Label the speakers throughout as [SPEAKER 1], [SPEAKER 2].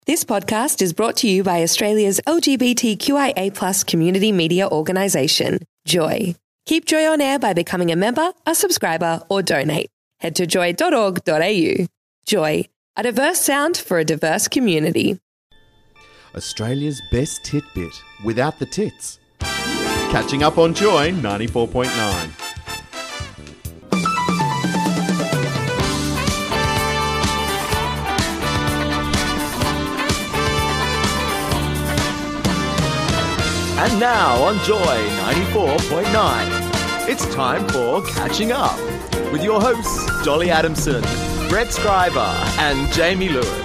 [SPEAKER 1] This podcast is brought to you by Australia's LGBTQIA+ community media organisation, Joy. Keep Joy on air by becoming a member, a subscriber, or donate. Head to joy.org.au. Joy, a diverse sound for a diverse community.
[SPEAKER 2] Australia's best titbit without the tits. Catching up on Joy 94.9.
[SPEAKER 3] And now on Joy 94.9, it's time for Catching Up with your hosts Dolly Adamson, Brett Scriber and Jamie Lewis.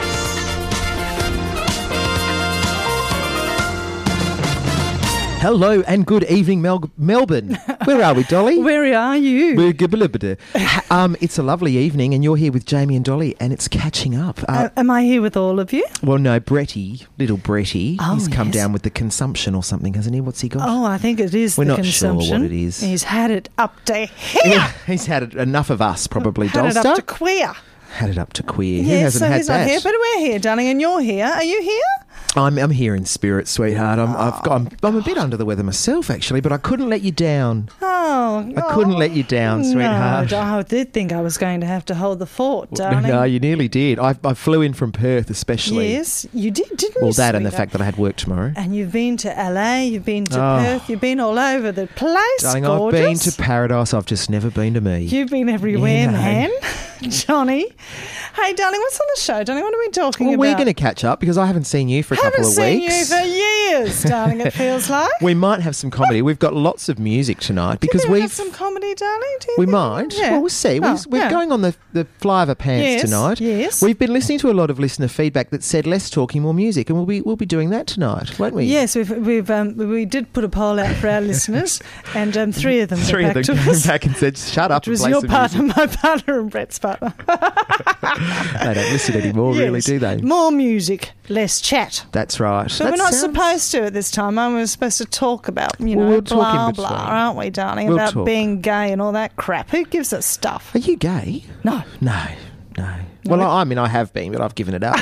[SPEAKER 4] Hello and good evening, Melbourne. Where are we, Dolly?
[SPEAKER 5] Where are you?
[SPEAKER 4] We're it's a lovely evening and you're here with Jamie and Dolly and it's Catching Up.
[SPEAKER 5] Am I here with all of you?
[SPEAKER 4] Well, no, little Bretty, he's come
[SPEAKER 5] yes.
[SPEAKER 4] down with the consumption or something, hasn't he? What's he got?
[SPEAKER 5] Oh, I think it is
[SPEAKER 4] We're
[SPEAKER 5] the
[SPEAKER 4] not
[SPEAKER 5] consumption.
[SPEAKER 4] sure what it is.
[SPEAKER 5] He's had it up to here.
[SPEAKER 4] Yeah, he's had enough of us, probably,
[SPEAKER 5] Had
[SPEAKER 4] Dolster.
[SPEAKER 5] it up to queer.
[SPEAKER 4] Had it up to queer. Who
[SPEAKER 5] Yes,
[SPEAKER 4] hasn't
[SPEAKER 5] so
[SPEAKER 4] had
[SPEAKER 5] he's
[SPEAKER 4] that?
[SPEAKER 5] not here, but we're here, darling, and you're here. Are you here?
[SPEAKER 4] I'm here in spirit, sweetheart. I'm a bit under the weather myself, actually, but I couldn't let you down.
[SPEAKER 5] Oh,
[SPEAKER 4] I couldn't let you down, sweetheart.
[SPEAKER 5] No, I did think I was going to have to hold the fort, darling.
[SPEAKER 4] No, you nearly did. I flew in from Perth, especially.
[SPEAKER 5] Yes, you did, didn't you?
[SPEAKER 4] Well, that and the
[SPEAKER 5] sweetheart?
[SPEAKER 4] fact that I had work tomorrow.
[SPEAKER 5] And you've been to LA, you've been to Perth, you've been all over the place.
[SPEAKER 4] Darling,
[SPEAKER 5] gorgeous.
[SPEAKER 4] I've been to paradise. I've just never been to me.
[SPEAKER 5] You've been everywhere,
[SPEAKER 4] Yeah, no.
[SPEAKER 5] man. Johnny. Hey, darling, what's on the show, darling? What are we talking
[SPEAKER 4] Well,
[SPEAKER 5] about?
[SPEAKER 4] we're going to catch up because I haven't seen you for a couple of weeks.
[SPEAKER 5] Haven't seen you for years, darling, it feels like.
[SPEAKER 4] We might have some comedy. We've got lots of music tonight because
[SPEAKER 5] Do you think
[SPEAKER 4] we've...
[SPEAKER 5] have some comedy, darling? Do you
[SPEAKER 4] We
[SPEAKER 5] think?
[SPEAKER 4] might.
[SPEAKER 5] Yeah.
[SPEAKER 4] Well, we'll see.
[SPEAKER 5] Oh,
[SPEAKER 4] We're
[SPEAKER 5] yeah.
[SPEAKER 4] going on the fly of our pants
[SPEAKER 5] Yes,
[SPEAKER 4] tonight.
[SPEAKER 5] yes.
[SPEAKER 4] We've been listening to a lot of listener feedback that said less talking, more music, and we'll be doing that tonight, won't we?
[SPEAKER 5] Yes, we did put a poll out for our listeners, and three of them got
[SPEAKER 4] Three of
[SPEAKER 5] back
[SPEAKER 4] them
[SPEAKER 5] to
[SPEAKER 4] came
[SPEAKER 5] us.
[SPEAKER 4] back and said, "Shut up."
[SPEAKER 5] It was
[SPEAKER 4] and play
[SPEAKER 5] your
[SPEAKER 4] some
[SPEAKER 5] partner,
[SPEAKER 4] music.
[SPEAKER 5] my partner, and Brett's partner.
[SPEAKER 4] They don't listen anymore, really,
[SPEAKER 5] Yes.
[SPEAKER 4] do they?
[SPEAKER 5] More music, less chat.
[SPEAKER 4] That's right.
[SPEAKER 5] But we're not supposed to at this time. We're supposed to talk about,
[SPEAKER 4] Well, we'll talk
[SPEAKER 5] blah,
[SPEAKER 4] in
[SPEAKER 5] blah,
[SPEAKER 4] between.
[SPEAKER 5] aren't we, darling?
[SPEAKER 4] We'll
[SPEAKER 5] about
[SPEAKER 4] talk.
[SPEAKER 5] being gay and all that crap. Who gives us stuff?
[SPEAKER 4] Are you gay?
[SPEAKER 5] No.
[SPEAKER 4] No. Well, I mean, I have been, but I've given it up.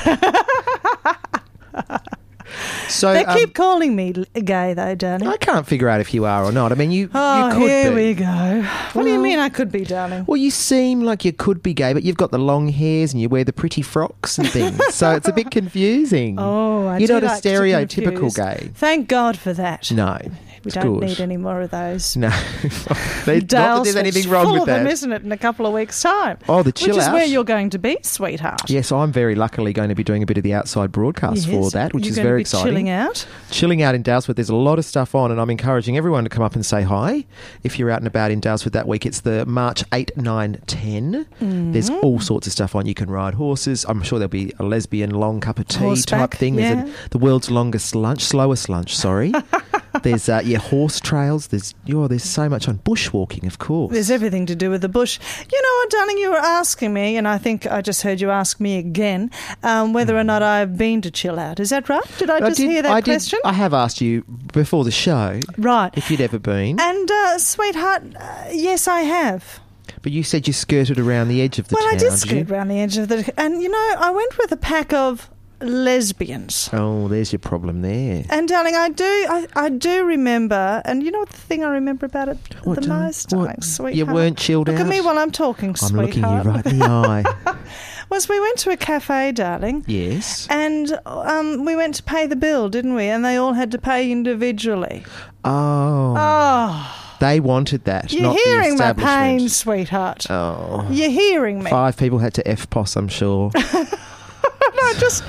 [SPEAKER 4] So
[SPEAKER 5] They keep calling me gay, though, darling.
[SPEAKER 4] I can't figure out if you are or not. I mean, you
[SPEAKER 5] Oh,
[SPEAKER 4] could
[SPEAKER 5] here
[SPEAKER 4] be.
[SPEAKER 5] we go. What do you
[SPEAKER 4] Well-
[SPEAKER 5] mean I could be, darling?
[SPEAKER 4] Well, you seem like you could be gay, but you've got the long hairs and you wear the pretty frocks and things. So it's a bit confusing.
[SPEAKER 5] Oh,
[SPEAKER 4] You're
[SPEAKER 5] do
[SPEAKER 4] not
[SPEAKER 5] like
[SPEAKER 4] a
[SPEAKER 5] to
[SPEAKER 4] stereotypical
[SPEAKER 5] confuse.
[SPEAKER 4] gay.
[SPEAKER 5] Thank God for that.
[SPEAKER 4] No.
[SPEAKER 5] We
[SPEAKER 4] it's
[SPEAKER 5] don't
[SPEAKER 4] good.
[SPEAKER 5] need any more of those.
[SPEAKER 4] No. Not that
[SPEAKER 5] Dale
[SPEAKER 4] there's anything
[SPEAKER 5] Smith's
[SPEAKER 4] wrong
[SPEAKER 5] full
[SPEAKER 4] with
[SPEAKER 5] of them,
[SPEAKER 4] that.
[SPEAKER 5] isn't it, in a couple of weeks' time?
[SPEAKER 4] Oh, the chill
[SPEAKER 5] Which is
[SPEAKER 4] out.
[SPEAKER 5] where you're going to be, sweetheart.
[SPEAKER 4] Yes, I'm very luckily going to be doing a bit of the outside broadcast for
[SPEAKER 5] Yes.
[SPEAKER 4] that, which
[SPEAKER 5] You're
[SPEAKER 4] is
[SPEAKER 5] going to
[SPEAKER 4] very
[SPEAKER 5] be
[SPEAKER 4] exciting.
[SPEAKER 5] Chilling out.
[SPEAKER 4] Chilling out in Dalesford. There's a lot of stuff on, and I'm encouraging everyone to come up and say hi if you're out and about in Dalesford that week. It's the March 8, 9, 10. There's all sorts of stuff on. You can ride horses. I'm sure there'll be a lesbian long cup of tea
[SPEAKER 5] Horseback,
[SPEAKER 4] type thing.
[SPEAKER 5] yeah.
[SPEAKER 4] There's the world's slowest lunch, sorry. There's horse trails. There's so much on. Bushwalking, of course.
[SPEAKER 5] There's everything to do with the bush. You know what, darling, you were asking me, and I think I just heard you ask me again, whether or not I've been to chill out. Is that right? Did I just hear that question?
[SPEAKER 4] I have asked you before the show
[SPEAKER 5] Right.
[SPEAKER 4] if you'd ever been.
[SPEAKER 5] And, sweetheart, yes, I have.
[SPEAKER 4] But you said you skirted around the edge of the
[SPEAKER 5] Well,
[SPEAKER 4] town,
[SPEAKER 5] I did
[SPEAKER 4] you?
[SPEAKER 5] skirt around the edge of the... And, I went with a pack of lesbians.
[SPEAKER 4] Oh, there's your problem there.
[SPEAKER 5] And, darling, I do remember... And you know what the thing I remember about it
[SPEAKER 4] What,
[SPEAKER 5] the
[SPEAKER 4] darling?
[SPEAKER 5] most,
[SPEAKER 4] What?
[SPEAKER 5] darling, sweetheart?
[SPEAKER 4] You weren't chilled
[SPEAKER 5] Look
[SPEAKER 4] out?
[SPEAKER 5] at me while I'm talking,
[SPEAKER 4] I'm
[SPEAKER 5] sweetheart.
[SPEAKER 4] looking you right in the eye.
[SPEAKER 5] Was we went to a cafe, darling.
[SPEAKER 4] Yes.
[SPEAKER 5] And we went to pay the bill, didn't we? And they all had to pay individually.
[SPEAKER 4] Oh.
[SPEAKER 5] Oh,
[SPEAKER 4] They wanted that,
[SPEAKER 5] you're
[SPEAKER 4] not
[SPEAKER 5] hearing
[SPEAKER 4] the
[SPEAKER 5] my
[SPEAKER 4] establishment.
[SPEAKER 5] pain, sweetheart.
[SPEAKER 4] Oh.
[SPEAKER 5] You're hearing me.
[SPEAKER 4] 5 people had to FPOS, I'm sure.
[SPEAKER 5] No, just,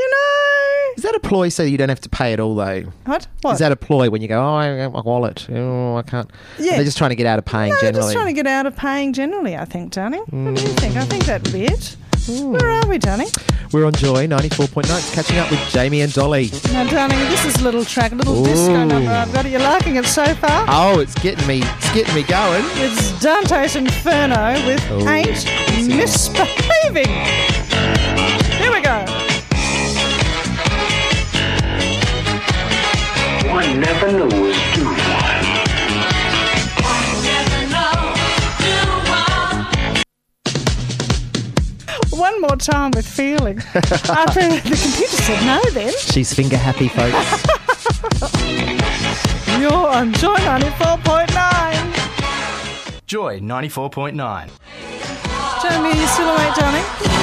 [SPEAKER 4] Is that a ploy so you don't have to pay it all, though?
[SPEAKER 5] What?
[SPEAKER 4] Is that a ploy when you go, I got my wallet, I can't...
[SPEAKER 5] Yeah.
[SPEAKER 4] They're just trying to get out of paying
[SPEAKER 5] No,
[SPEAKER 4] generally.
[SPEAKER 5] just trying to get out of paying generally, I think, darling. What do you think? I think that would be it. Where are we, darling?
[SPEAKER 4] We're on Joy 94.9. It's catching up with Jamie and Dolly.
[SPEAKER 5] Now, darling, this is a little track, a little disco number I've got. Are you liking it so far?
[SPEAKER 4] Oh, it's getting me going.
[SPEAKER 5] It's Dante's Inferno with Ain't Misbehaving. Here we go.
[SPEAKER 6] One never knows, do one.
[SPEAKER 5] One more more time with feeling. After the computer said no then.
[SPEAKER 4] She's finger happy, folks.
[SPEAKER 5] You're on Joy 94.9.
[SPEAKER 3] Joy 94.9.
[SPEAKER 5] Jamie, are you still awake, darling?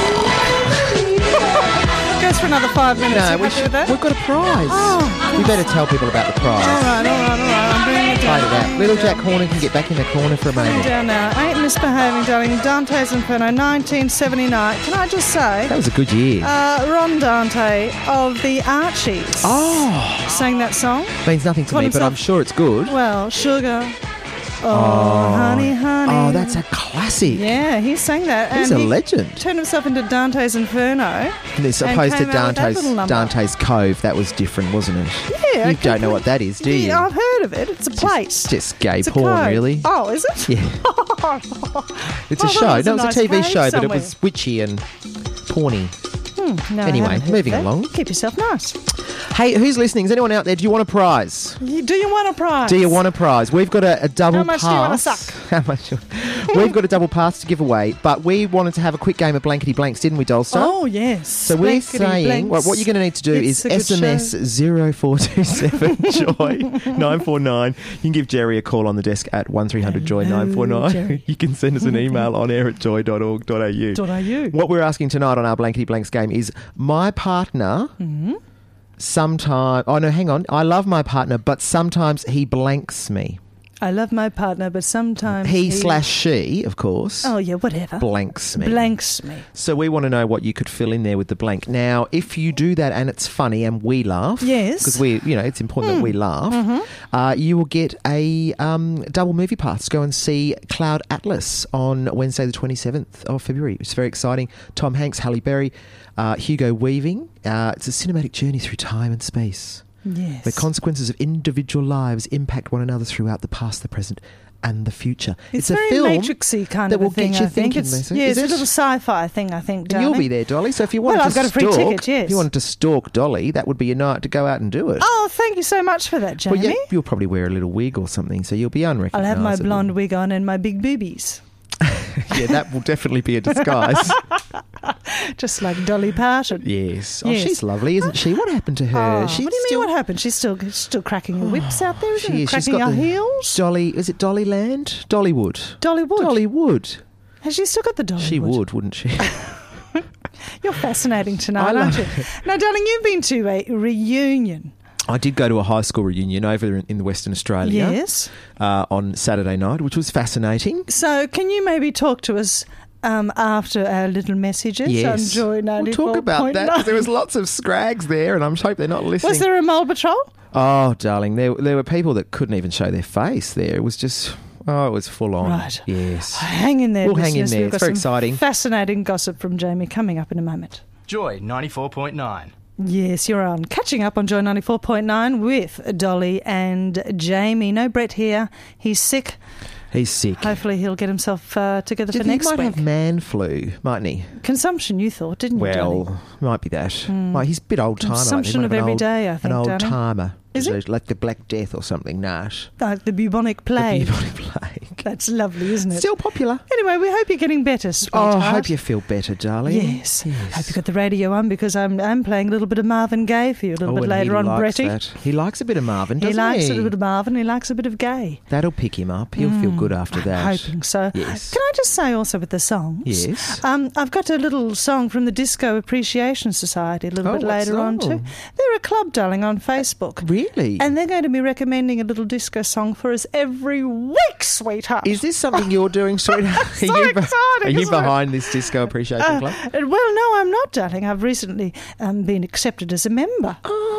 [SPEAKER 5] Goes for another 5 minutes.
[SPEAKER 4] No,
[SPEAKER 5] You happy with that?
[SPEAKER 4] we've got a prize.
[SPEAKER 5] Oh.
[SPEAKER 4] We better tell people about the prize.
[SPEAKER 5] All right. I'm bringing it
[SPEAKER 4] Play
[SPEAKER 5] down.
[SPEAKER 4] it out. Little Jack Horner can get back in the corner for a
[SPEAKER 5] Coming
[SPEAKER 4] moment.
[SPEAKER 5] down now. Ain't misbehaving, darling. Dante's Inferno, 1979. Can I just say,
[SPEAKER 4] That was a good year.
[SPEAKER 5] Ron Dante of the Archies sang that song.
[SPEAKER 4] Means nothing to
[SPEAKER 5] Called
[SPEAKER 4] me, but
[SPEAKER 5] himself-
[SPEAKER 4] I'm sure it's good.
[SPEAKER 5] Well, Sugar. Oh, honey.
[SPEAKER 4] Oh, that's a classic.
[SPEAKER 5] Yeah, he sang that.
[SPEAKER 4] He's
[SPEAKER 5] and
[SPEAKER 4] a
[SPEAKER 5] he
[SPEAKER 4] legend.
[SPEAKER 5] Turned himself into Dante's Inferno.
[SPEAKER 4] As opposed to
[SPEAKER 5] came out with that little number.
[SPEAKER 4] Dante's Cove, that was different, wasn't it?
[SPEAKER 5] Yeah.
[SPEAKER 4] You don't know what that is, do you?
[SPEAKER 5] Yeah, I've heard of it. It's a place.
[SPEAKER 4] Just gay
[SPEAKER 5] It's a
[SPEAKER 4] porn,
[SPEAKER 5] code.
[SPEAKER 4] really.
[SPEAKER 5] Oh, is it?
[SPEAKER 4] Yeah. It's a
[SPEAKER 5] Oh,
[SPEAKER 4] show.
[SPEAKER 5] that was a
[SPEAKER 4] No, it was
[SPEAKER 5] nice
[SPEAKER 4] a TV
[SPEAKER 5] cave
[SPEAKER 4] show, but it
[SPEAKER 5] somewhere.
[SPEAKER 4] was witchy and porny.
[SPEAKER 5] No, I
[SPEAKER 4] Anyway,
[SPEAKER 5] haven't heard
[SPEAKER 4] moving
[SPEAKER 5] that.
[SPEAKER 4] along.
[SPEAKER 5] Keep yourself nice.
[SPEAKER 4] Hey, who's listening? Is anyone out there? Do you want a prize?
[SPEAKER 5] Do you want a prize?
[SPEAKER 4] Do you want a prize? We've got a double
[SPEAKER 5] How much
[SPEAKER 4] pass.
[SPEAKER 5] do you wanna suck?
[SPEAKER 4] How much? We've got a double pass to give away, but we wanted to have a quick game of blankety blanks, didn't we, Dolstar?
[SPEAKER 5] Oh, yes.
[SPEAKER 4] So we're saying what you're going to need to do
[SPEAKER 5] It's
[SPEAKER 4] is
[SPEAKER 5] a good
[SPEAKER 4] SMS 0427 Joy 949. You can give Jerry a call on the desk at 1300 Joy 949.
[SPEAKER 5] Jerry.
[SPEAKER 4] You can send us an email on air at joy.org.au. What we're asking tonight on our blankety blanks game is my partner. Sometimes, oh no, hang on. I love my partner, but sometimes he blanks me.
[SPEAKER 5] I love my partner, but sometimes
[SPEAKER 4] He/she, of course,
[SPEAKER 5] Oh, yeah, whatever.
[SPEAKER 4] blanks me.
[SPEAKER 5] Blanks me.
[SPEAKER 4] So we want to know what you could fill in there with the blank. Now, if you do that and it's funny and we laugh,
[SPEAKER 5] Yes.
[SPEAKER 4] because it's important that we laugh, you will get a double movie pass to go and see Cloud Atlas on Wednesday the 27th of February. It's very exciting. Tom Hanks, Halle Berry, Hugo Weaving. It's a cinematic journey through time and space.
[SPEAKER 5] Yes.
[SPEAKER 4] The consequences of individual lives impact one another throughout the past, the present, and the future.
[SPEAKER 5] It's
[SPEAKER 4] a
[SPEAKER 5] very
[SPEAKER 4] film
[SPEAKER 5] Matrixy kind
[SPEAKER 4] that
[SPEAKER 5] of a
[SPEAKER 4] will
[SPEAKER 5] thing,
[SPEAKER 4] get you
[SPEAKER 5] I think.
[SPEAKER 4] thinking,
[SPEAKER 5] It's,
[SPEAKER 4] Lisa.
[SPEAKER 5] yeah,
[SPEAKER 4] Is
[SPEAKER 5] it's
[SPEAKER 4] it?
[SPEAKER 5] a little sci-fi thing, I think,
[SPEAKER 4] And
[SPEAKER 5] darling.
[SPEAKER 4] you'll be there, Dolly. So if you wanted
[SPEAKER 5] Well, I've
[SPEAKER 4] to
[SPEAKER 5] got a free
[SPEAKER 4] stalk,
[SPEAKER 5] ticket, yes.
[SPEAKER 4] if you wanted to stalk Dolly, that would be your night to go out and do it.
[SPEAKER 5] Oh, thank you so much for that, Jamie.
[SPEAKER 4] Well, yeah, you'll probably wear a little wig or something, so you'll be
[SPEAKER 5] I'll
[SPEAKER 4] unrecognisable.
[SPEAKER 5] have my blonde wig on and my big boobies.
[SPEAKER 4] Yeah, that will definitely be a disguise.
[SPEAKER 5] Just like Dolly Parton.
[SPEAKER 4] Yes. Oh,
[SPEAKER 5] Yes.
[SPEAKER 4] she's lovely, isn't she? What happened to her?
[SPEAKER 5] Oh, what
[SPEAKER 4] She's
[SPEAKER 5] do you
[SPEAKER 4] still-
[SPEAKER 5] mean what happened? She's still cracking her whips out there, isn't
[SPEAKER 4] She
[SPEAKER 5] it?
[SPEAKER 4] is. She's
[SPEAKER 5] Cracking
[SPEAKER 4] got
[SPEAKER 5] her
[SPEAKER 4] the
[SPEAKER 5] heels?
[SPEAKER 4] Dolly, is it Dollyland? Dollywood.
[SPEAKER 5] Dollywood.
[SPEAKER 4] Dollywood.
[SPEAKER 5] Has she still got the Dollywood?
[SPEAKER 4] She would, wouldn't she?
[SPEAKER 5] You're fascinating tonight,
[SPEAKER 4] I love
[SPEAKER 5] aren't you? Now, darling, you've been to a reunion.
[SPEAKER 4] I did go to a high school reunion over in the Western Australia
[SPEAKER 5] Yes.
[SPEAKER 4] on Saturday night, which was fascinating.
[SPEAKER 5] So, can you maybe talk to us after our little messages on
[SPEAKER 4] Yes.
[SPEAKER 5] Joy 94.9?
[SPEAKER 4] We'll talk about that 'cause there was lots of scrags there, and I'm hope they're not listening.
[SPEAKER 5] Was there a mole patrol?
[SPEAKER 4] Oh, darling, there were people that couldn't even show their face there. It was just, it was full on.
[SPEAKER 5] Right.
[SPEAKER 4] Yes.
[SPEAKER 5] Hang in there,
[SPEAKER 4] We'll hang in
[SPEAKER 5] listeners.
[SPEAKER 4] there.
[SPEAKER 5] We've
[SPEAKER 4] It's
[SPEAKER 5] got
[SPEAKER 4] very
[SPEAKER 5] some
[SPEAKER 4] exciting.
[SPEAKER 5] fascinating gossip from Jamie coming up in a moment.
[SPEAKER 3] Joy 94.9.
[SPEAKER 5] Yes, you're on. Catching up on Joy 94.9 with Dolly and Jamie. No Brett here. He's sick.
[SPEAKER 4] He's sick.
[SPEAKER 5] Hopefully he'll get himself together
[SPEAKER 4] He
[SPEAKER 5] for next
[SPEAKER 4] might
[SPEAKER 5] week.
[SPEAKER 4] have man flu, mightn't he?
[SPEAKER 5] Consumption, you thought, didn't you, Dolly?
[SPEAKER 4] Well, might be that. Well, he's a bit old timer.
[SPEAKER 5] Consumption of every day, I think,
[SPEAKER 4] An old
[SPEAKER 5] darling.
[SPEAKER 4] timer.
[SPEAKER 5] Is it?
[SPEAKER 4] Like the Black Death or something, Nash.
[SPEAKER 5] Like the bubonic plague.
[SPEAKER 4] The bubonic plague.
[SPEAKER 5] That's lovely, isn't it?
[SPEAKER 4] Still popular.
[SPEAKER 5] Anyway, we hope you're getting better, sweetheart.
[SPEAKER 4] Oh, I hope you feel better, darling.
[SPEAKER 5] Yes. Hope you got the radio on because I'm playing a little bit of Marvin Gaye for you a little bit
[SPEAKER 4] and
[SPEAKER 5] later
[SPEAKER 4] he
[SPEAKER 5] on,
[SPEAKER 4] likes
[SPEAKER 5] Bretty.
[SPEAKER 4] that. He likes a bit of Marvin,
[SPEAKER 5] He
[SPEAKER 4] doesn't
[SPEAKER 5] likes
[SPEAKER 4] he?
[SPEAKER 5] a little bit of Marvin. He likes a bit of Gaye.
[SPEAKER 4] That'll pick him up. He'll feel good after that.
[SPEAKER 5] Hoping so.
[SPEAKER 4] Yes.
[SPEAKER 5] Can I just say also with the songs?
[SPEAKER 4] Yes.
[SPEAKER 5] I've got a little song from the Disco Appreciation Society a little bit
[SPEAKER 4] what
[SPEAKER 5] later on
[SPEAKER 4] song?
[SPEAKER 5] too. They're a club, darling, on Facebook.
[SPEAKER 4] Really?
[SPEAKER 5] And they're going to be recommending a little disco song for us every week, sweetheart.
[SPEAKER 4] Is this something you're doing, sweetheart?
[SPEAKER 5] So exciting,
[SPEAKER 4] Are you
[SPEAKER 5] isn't it?
[SPEAKER 4] behind this Disco Appreciation Club?
[SPEAKER 5] Well, no, I'm not, darling. I've recently been accepted as a member.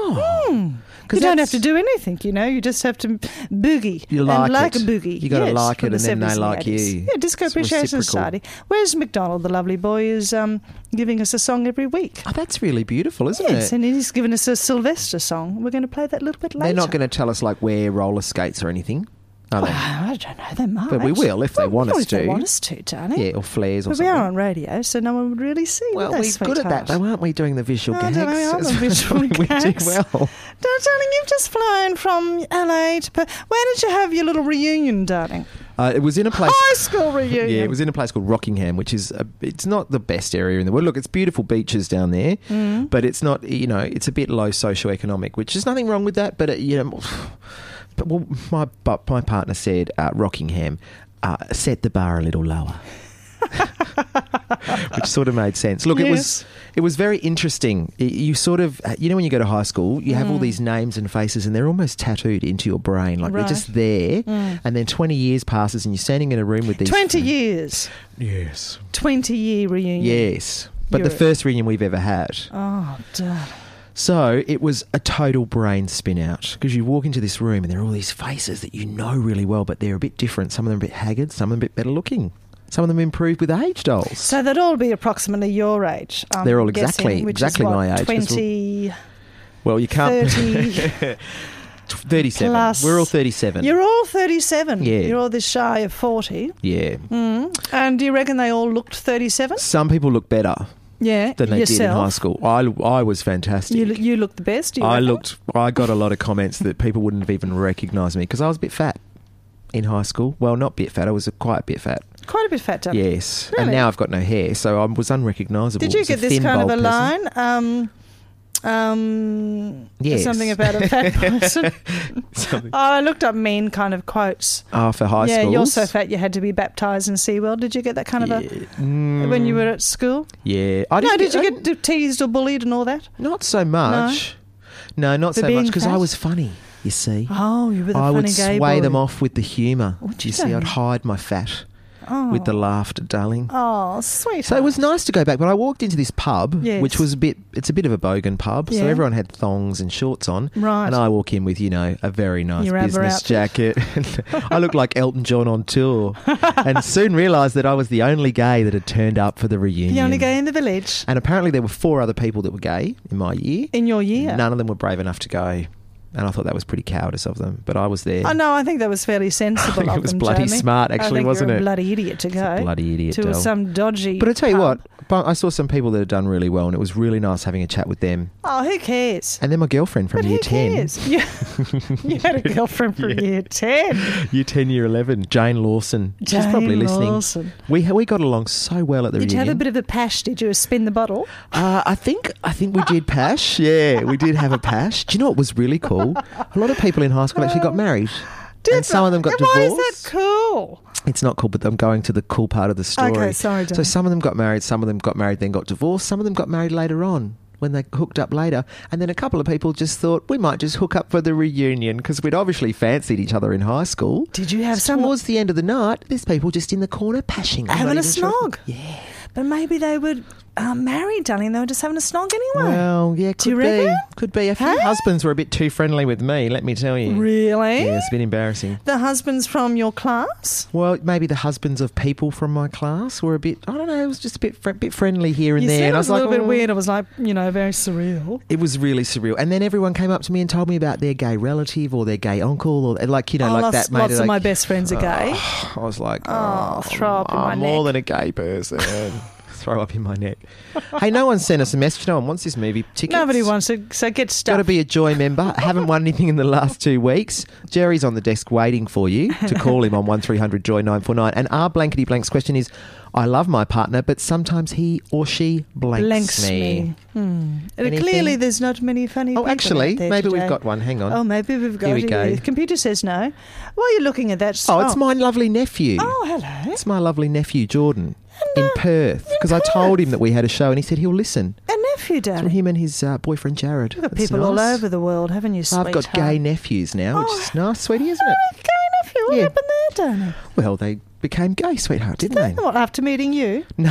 [SPEAKER 4] Oh.
[SPEAKER 5] You don't have to do anything, you know. You just have to boogie.
[SPEAKER 4] You like
[SPEAKER 5] and like
[SPEAKER 4] it.
[SPEAKER 5] a boogie.
[SPEAKER 4] You gotta
[SPEAKER 5] Yes,
[SPEAKER 4] like
[SPEAKER 5] from
[SPEAKER 4] it
[SPEAKER 5] the
[SPEAKER 4] and then they
[SPEAKER 5] 70s
[SPEAKER 4] like
[SPEAKER 5] 80s.
[SPEAKER 4] you.
[SPEAKER 5] Yeah, Disco
[SPEAKER 4] It's
[SPEAKER 5] Appreciation
[SPEAKER 4] reciprocal.
[SPEAKER 5] Society. Where's McDonald, the lovely boy, is giving us a song every week.
[SPEAKER 4] Oh, that's really beautiful, isn't
[SPEAKER 5] Yes,
[SPEAKER 4] it?
[SPEAKER 5] and he's given us a Sylvester song. We're going to play that a little bit later.
[SPEAKER 4] They're not going to tell us, like, wear roller skates or anything, are they?
[SPEAKER 5] I don't know. They might.
[SPEAKER 4] But we will if they want us
[SPEAKER 5] if they
[SPEAKER 4] to.
[SPEAKER 5] want us to, darling.
[SPEAKER 4] Yeah, or flares or
[SPEAKER 5] But we
[SPEAKER 4] something.
[SPEAKER 5] are on radio, so no one would really see.
[SPEAKER 4] Well,
[SPEAKER 5] would they,
[SPEAKER 4] we're good at that,
[SPEAKER 5] sweetheart?
[SPEAKER 4] though, aren't we, doing the visual
[SPEAKER 5] Oh,
[SPEAKER 4] gags?
[SPEAKER 5] darling, we are the
[SPEAKER 4] That's
[SPEAKER 5] visual
[SPEAKER 4] what we do
[SPEAKER 5] gags.
[SPEAKER 4] well.
[SPEAKER 5] Darling, you've just flown from LA to Perth. Where did you have your little reunion, darling?
[SPEAKER 4] It was in a place.
[SPEAKER 5] High school reunion.
[SPEAKER 4] Yeah, it was in a place called Rockingham, which is it's not the best area in the world. Look, it's beautiful beaches down there, but it's not. It's a bit low socioeconomic, which is nothing wrong with that. But But my partner said Rockingham set the bar a little lower. Which sort of made sense. Look,
[SPEAKER 5] Yes.
[SPEAKER 4] it was very interesting. You sort of, when you go to high school, you have all these names and faces and they're almost tattooed into your brain. Like
[SPEAKER 5] Right.
[SPEAKER 4] they're just there. And then 20 years passes and you're standing in a room with these...
[SPEAKER 5] 20 years.
[SPEAKER 4] Yes.
[SPEAKER 5] 20-year reunion.
[SPEAKER 4] Yes. But the first reunion we've ever had.
[SPEAKER 5] Oh, darn.
[SPEAKER 4] So it was a total brain spin out because you walk into this room and there are all these faces that you know really well, but they're a bit different. Some of them a bit haggard, some of them a bit better looking. Some of them improved with age, dolls.
[SPEAKER 5] So they'd all be approximately your age.
[SPEAKER 4] They're all
[SPEAKER 5] guessing, which is what,
[SPEAKER 4] my age.
[SPEAKER 5] 20,
[SPEAKER 4] Well, you can't...
[SPEAKER 5] 30...
[SPEAKER 4] 37.
[SPEAKER 5] Plus-
[SPEAKER 4] We're all 37.
[SPEAKER 5] You're all 37.
[SPEAKER 4] Yeah.
[SPEAKER 5] You're all this shy of 40.
[SPEAKER 4] Yeah.
[SPEAKER 5] And do you reckon they all looked 37?
[SPEAKER 4] Some people look better
[SPEAKER 5] Yeah.
[SPEAKER 4] than they
[SPEAKER 5] yourself.
[SPEAKER 4] did in high school. I was fantastic.
[SPEAKER 5] You look the best. Do you reckon?
[SPEAKER 4] I got a lot of comments that people wouldn't have even recognised me because I was a bit fat in high school. Well, not a bit fat. I was quite a bit fat.
[SPEAKER 5] Quite a bit fat, Danny.
[SPEAKER 4] Yes.
[SPEAKER 5] Really?
[SPEAKER 4] And now I've got no hair, so I was unrecognisable.
[SPEAKER 5] Did you
[SPEAKER 4] As a
[SPEAKER 5] get this
[SPEAKER 4] thin,
[SPEAKER 5] kind of a
[SPEAKER 4] bold person.
[SPEAKER 5] line?
[SPEAKER 4] Yes.
[SPEAKER 5] Something about a fat person.
[SPEAKER 4] Something.
[SPEAKER 5] I looked up mean kind of quotes.
[SPEAKER 4] Oh, for high
[SPEAKER 5] Yeah,
[SPEAKER 4] schools?
[SPEAKER 5] you're so fat you had to be baptised in SeaWorld. Did you get that kind of a when you were at school?
[SPEAKER 4] Yeah.
[SPEAKER 5] Did you get teased or bullied and all that?
[SPEAKER 4] Not so much. No, not
[SPEAKER 5] For
[SPEAKER 4] so
[SPEAKER 5] being
[SPEAKER 4] much because I
[SPEAKER 5] fat?
[SPEAKER 4] was funny, you see.
[SPEAKER 5] Oh, you were the
[SPEAKER 4] I
[SPEAKER 5] funny
[SPEAKER 4] would
[SPEAKER 5] gay
[SPEAKER 4] sway
[SPEAKER 5] boy.
[SPEAKER 4] them off with the humour.
[SPEAKER 5] Would
[SPEAKER 4] You
[SPEAKER 5] you
[SPEAKER 4] see, I'd
[SPEAKER 5] though?
[SPEAKER 4] hide my fat with the laughter, darling.
[SPEAKER 5] Oh, sweet.
[SPEAKER 4] So it was nice to go back, but I walked into this pub,
[SPEAKER 5] Yes.
[SPEAKER 4] which was it's a bit of a bogan pub,
[SPEAKER 5] Yeah.
[SPEAKER 4] so everyone had thongs and shorts on.
[SPEAKER 5] Right.
[SPEAKER 4] And I walk in with, a very nice
[SPEAKER 5] Your ABBA
[SPEAKER 4] business
[SPEAKER 5] outfit.
[SPEAKER 4] jacket. I looked like Elton John on tour and soon realised that I was the only gay that had turned up for the reunion.
[SPEAKER 5] The only gay in the village.
[SPEAKER 4] And apparently there were 4 other people that were gay in my year.
[SPEAKER 5] In your year?
[SPEAKER 4] None of them were brave enough to go. And I thought that was pretty cowardice of them, but I was there.
[SPEAKER 5] Oh, no, I think that was fairly sensible
[SPEAKER 4] I think
[SPEAKER 5] of
[SPEAKER 4] it was
[SPEAKER 5] them,
[SPEAKER 4] bloody
[SPEAKER 5] Jamie.
[SPEAKER 4] smart, actually,
[SPEAKER 5] I think
[SPEAKER 4] wasn't
[SPEAKER 5] you're
[SPEAKER 4] it?
[SPEAKER 5] a bloody idiot to go.
[SPEAKER 4] It's a bloody idiot,
[SPEAKER 5] to
[SPEAKER 4] Del.
[SPEAKER 5] some dodgy
[SPEAKER 4] But I tell you
[SPEAKER 5] pub.
[SPEAKER 4] what, but I saw some people that had done really well, and it was really nice having a chat with them.
[SPEAKER 5] Oh, who cares?
[SPEAKER 4] And then my girlfriend from
[SPEAKER 5] But
[SPEAKER 4] year
[SPEAKER 5] who
[SPEAKER 4] 10.
[SPEAKER 5] cares? You had a girlfriend from year 10.
[SPEAKER 4] Year 10, year 11, Jane Lawson. She's probably
[SPEAKER 5] Jane
[SPEAKER 4] listening.
[SPEAKER 5] Lawson.
[SPEAKER 4] We got along so well at the
[SPEAKER 5] Did you
[SPEAKER 4] reunion.
[SPEAKER 5] have a bit of a pash? Did you spin the bottle?
[SPEAKER 4] I think we did pash. Yeah, we did have a pash. Do you know what was really cool? A lot of people in high school actually got married. And some of them got
[SPEAKER 5] Why
[SPEAKER 4] divorced.
[SPEAKER 5] is that cool?
[SPEAKER 4] It's not cool, but I'm going to the cool part of the story.
[SPEAKER 5] Okay, sorry,
[SPEAKER 4] So
[SPEAKER 5] John.
[SPEAKER 4] some of them got married, some of them got married, then got divorced. Some of them got married later on when they hooked up later. And then a couple of people just thought, we might just hook up for the reunion because we'd obviously fancied each other in high school.
[SPEAKER 5] Did you have
[SPEAKER 4] So
[SPEAKER 5] some
[SPEAKER 4] towards the end of the night, there's people just in the corner pashing. I'm
[SPEAKER 5] having
[SPEAKER 4] not
[SPEAKER 5] a
[SPEAKER 4] even sure-
[SPEAKER 5] snog?
[SPEAKER 4] Yeah.
[SPEAKER 5] But maybe they were married, darling. They were just having a snog anyway.
[SPEAKER 4] Well, yeah,
[SPEAKER 5] Do you
[SPEAKER 4] could be.
[SPEAKER 5] reckon?
[SPEAKER 4] Could be. A few
[SPEAKER 5] Hey?
[SPEAKER 4] husbands were a bit too friendly with me, let me tell you.
[SPEAKER 5] Really?
[SPEAKER 4] Yeah, it's a bit embarrassing.
[SPEAKER 5] The husbands from your class?
[SPEAKER 4] Well, maybe the husbands of people from my class were a bit, I don't know, it was just a bit friendly here and
[SPEAKER 5] You
[SPEAKER 4] there.
[SPEAKER 5] said
[SPEAKER 4] And
[SPEAKER 5] it was a
[SPEAKER 4] like,
[SPEAKER 5] little bit
[SPEAKER 4] "Oh."
[SPEAKER 5] weird. It was like, very surreal.
[SPEAKER 4] It was really surreal. And then everyone came up to me and told me about their gay relative or their gay uncle or like, like that. Made
[SPEAKER 5] Lots
[SPEAKER 4] it
[SPEAKER 5] of my
[SPEAKER 4] like,
[SPEAKER 5] best friends are gay.
[SPEAKER 4] I was like,
[SPEAKER 5] throw up in my
[SPEAKER 4] I'm more
[SPEAKER 5] neck.
[SPEAKER 4] than a gay person. Throw up in my neck. Hey, no one sent us a message. No one wants this movie tickets.
[SPEAKER 5] Nobody wants to, so get
[SPEAKER 4] Got to
[SPEAKER 5] stuff.
[SPEAKER 4] be a Joy member. Haven't won anything in the last 2 weeks. Jerry's on the desk waiting for you to call him on 1300 Joy 949. And our blankety blanks question is: I love my partner, but sometimes he or she blanks me. Anything?
[SPEAKER 5] Clearly, there's not many funny people
[SPEAKER 4] Oh, actually,
[SPEAKER 5] out there
[SPEAKER 4] maybe
[SPEAKER 5] today.
[SPEAKER 4] we've got one. Hang on.
[SPEAKER 5] Oh, maybe we've got
[SPEAKER 4] Here we
[SPEAKER 5] it.
[SPEAKER 4] go.
[SPEAKER 5] The computer says no. While you're looking at that...
[SPEAKER 4] Oh, it's my lovely nephew.
[SPEAKER 5] Oh, hello.
[SPEAKER 4] It's my lovely nephew, Jordan, in Perth. Because I told him that we had a show and he said he'll listen.
[SPEAKER 5] A nephew,
[SPEAKER 4] From
[SPEAKER 5] darling.
[SPEAKER 4] him and his boyfriend, Jared.
[SPEAKER 5] You've got
[SPEAKER 4] That's
[SPEAKER 5] people all
[SPEAKER 4] nice.
[SPEAKER 5] over the world, haven't you,
[SPEAKER 4] I've got gay
[SPEAKER 5] sweetheart?
[SPEAKER 4] nephews now, which
[SPEAKER 5] Oh.
[SPEAKER 4] is nice, sweetie, isn't it?
[SPEAKER 5] Gay nephew? What
[SPEAKER 4] Yeah.
[SPEAKER 5] happened there, darling?
[SPEAKER 4] Well, they became gay, sweetheart, didn't they?
[SPEAKER 5] What, after meeting you?
[SPEAKER 4] No.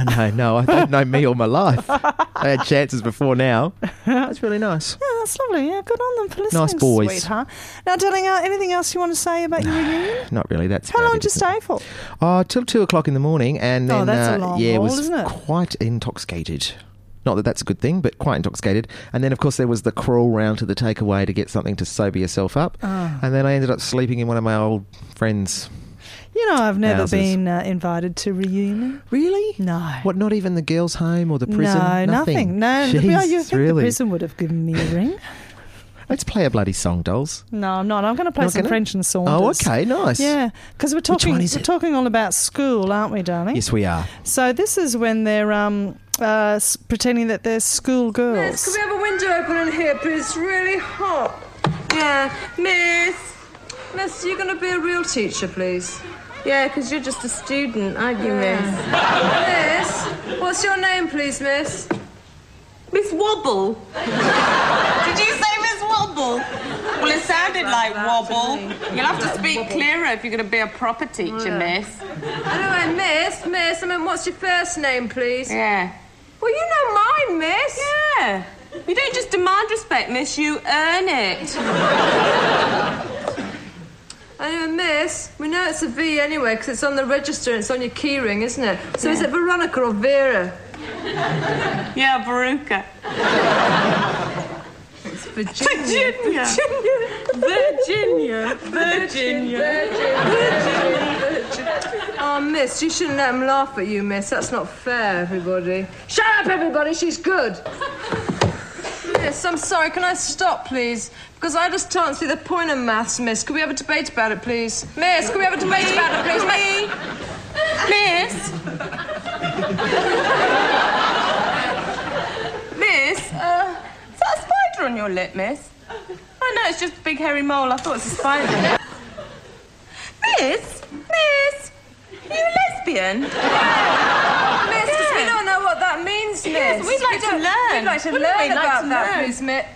[SPEAKER 4] I don't know me all my life. I had chances before now. That's really nice.
[SPEAKER 5] Yeah, that's lovely. Yeah, good on them for listening,
[SPEAKER 4] Nice boys.
[SPEAKER 5] sweetheart. Now, darling, anything else you want to say about your reunion?
[SPEAKER 4] Not really. That's
[SPEAKER 5] How
[SPEAKER 4] about
[SPEAKER 5] long
[SPEAKER 4] it,
[SPEAKER 5] did you
[SPEAKER 4] isn't it?
[SPEAKER 5] stay for?
[SPEAKER 4] Oh, till 2 o'clock in the morning, and then
[SPEAKER 5] Oh, that's a long
[SPEAKER 4] yeah,
[SPEAKER 5] haul,
[SPEAKER 4] was
[SPEAKER 5] isn't it?
[SPEAKER 4] quite intoxicated. Not that that's a good thing, but quite intoxicated. And then, of course, there was the crawl round to the takeaway to get something to sober yourself up. And then I ended up sleeping in one of my old friends.
[SPEAKER 5] You know, I've never
[SPEAKER 4] Houses.
[SPEAKER 5] been invited to reunion.
[SPEAKER 4] Really?
[SPEAKER 5] No.
[SPEAKER 4] What? Not even the girls' home or the prison?
[SPEAKER 5] No, nothing. No,
[SPEAKER 4] Jeez,
[SPEAKER 5] well, you think
[SPEAKER 4] really?
[SPEAKER 5] the prison would have given me a ring?
[SPEAKER 4] Let's play a bloody song, dolls.
[SPEAKER 5] No, I'm not. I'm going to play
[SPEAKER 4] Not
[SPEAKER 5] some
[SPEAKER 4] gonna?
[SPEAKER 5] French and Saunders.
[SPEAKER 4] Oh, okay, nice.
[SPEAKER 5] Yeah, because we're talking.
[SPEAKER 4] one is
[SPEAKER 5] We're
[SPEAKER 4] it?
[SPEAKER 5] talking all about school, aren't we, darling?
[SPEAKER 4] Yes, we are.
[SPEAKER 5] So this is when they're pretending that they're school girls.
[SPEAKER 7] Miss, can we have a window open in here, please? It's really hot. Yeah, Miss, you're going to be a real teacher, please? Yeah, because you're just a student, aren't you, Miss? Miss, what's your name, please, Miss?
[SPEAKER 8] Miss Wobble. Did you say Miss Wobble? Well, it sounded like Wobble. You'll have to speak clearer if you're going to be a proper teacher, Miss.
[SPEAKER 7] Anyway, Miss, what's your first name, please?
[SPEAKER 8] Yeah.
[SPEAKER 7] Well, you know mine, Miss.
[SPEAKER 8] Yeah. You don't just demand respect, Miss, you earn it.
[SPEAKER 7] Anyway, Miss, we know it's a V anyway, because it's on the register and it's on your keyring, isn't it? So is it Veronica or Vera?
[SPEAKER 8] Yeah, Veruca.
[SPEAKER 7] It's Virginia. Virginia. Oh, Miss, you shouldn't let them laugh at you, Miss. That's not fair, everybody. Shut up, everybody. She's good. Miss, I'm sorry. Can I stop, please? Because I just can't see the point of maths, Miss. Could we have a debate about it, please? Miss, could we have a debate about it, please?
[SPEAKER 8] Miss? Miss, is that a spider on your lip, Miss? Oh, no, it's just a big hairy mole. I thought it was a spider. Miss, are you a lesbian?
[SPEAKER 7] Miss, because we don't know what that means, Miss.
[SPEAKER 8] Yes, we'd like to learn.
[SPEAKER 7] We'd like to
[SPEAKER 8] Wouldn't we
[SPEAKER 7] learn
[SPEAKER 8] like
[SPEAKER 7] about
[SPEAKER 8] to
[SPEAKER 7] that,
[SPEAKER 8] learn?
[SPEAKER 7] please, Miss.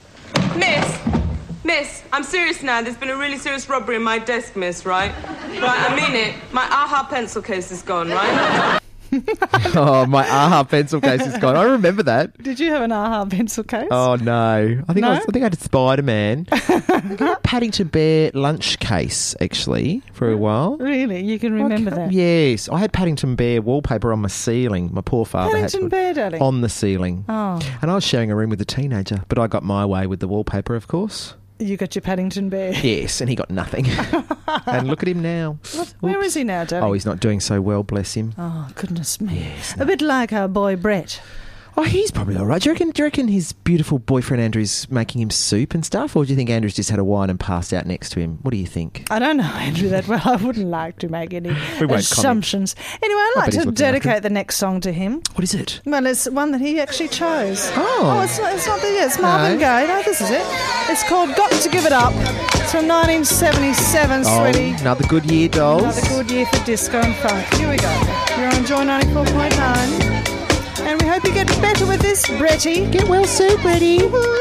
[SPEAKER 8] Miss, I'm serious now. There's been a really serious robbery in my desk, Miss, right? Right, I mean it. My AHA pencil case is gone, right?
[SPEAKER 4] Oh, my AHA pencil case is gone. I remember that.
[SPEAKER 5] Did you have an AHA pencil case?
[SPEAKER 4] Oh, no. I think
[SPEAKER 5] No?
[SPEAKER 4] I had a Spider-Man. I had a Paddington Bear lunch case, actually, for a while.
[SPEAKER 5] Really? You can remember that?
[SPEAKER 4] Yes. I had Paddington Bear wallpaper on my ceiling. My poor father
[SPEAKER 5] Paddington
[SPEAKER 4] had
[SPEAKER 5] Bear, darling?
[SPEAKER 4] on the ceiling.
[SPEAKER 5] Oh.
[SPEAKER 4] And I was sharing a room with a teenager, but I got my way with the wallpaper, of course.
[SPEAKER 5] You got your Paddington Bear.
[SPEAKER 4] Yes, and he got nothing. And look at him now.
[SPEAKER 5] Where is he now, darling?
[SPEAKER 4] Oh, he's not doing so well, bless him.
[SPEAKER 5] Oh, goodness me. A bit like our boy Brett.
[SPEAKER 4] Oh, he's probably all right. Do you reckon his beautiful boyfriend Andrew's making him soup and stuff? Or do you think Andrew's just had a wine and passed out next to him? What do you think?
[SPEAKER 5] I don't know Andrew that well. I wouldn't like to make any
[SPEAKER 4] We won't
[SPEAKER 5] assumptions. Anyway, I'd like
[SPEAKER 4] bet he's
[SPEAKER 5] to
[SPEAKER 4] looking after
[SPEAKER 5] dedicate the next song to him.
[SPEAKER 4] What is it?
[SPEAKER 5] Well, it's one that he actually chose.
[SPEAKER 4] Oh.
[SPEAKER 5] It's Marvin Gaye. No, this is it. It's called Got to Give It Up. It's from 1977, sweetie.
[SPEAKER 4] Another good year, dolls.
[SPEAKER 5] Another good year for disco and funk. Here we go. You're on Joy 94.9. And we hope you get better with this, Bretty.
[SPEAKER 4] Get well soon, Bretty.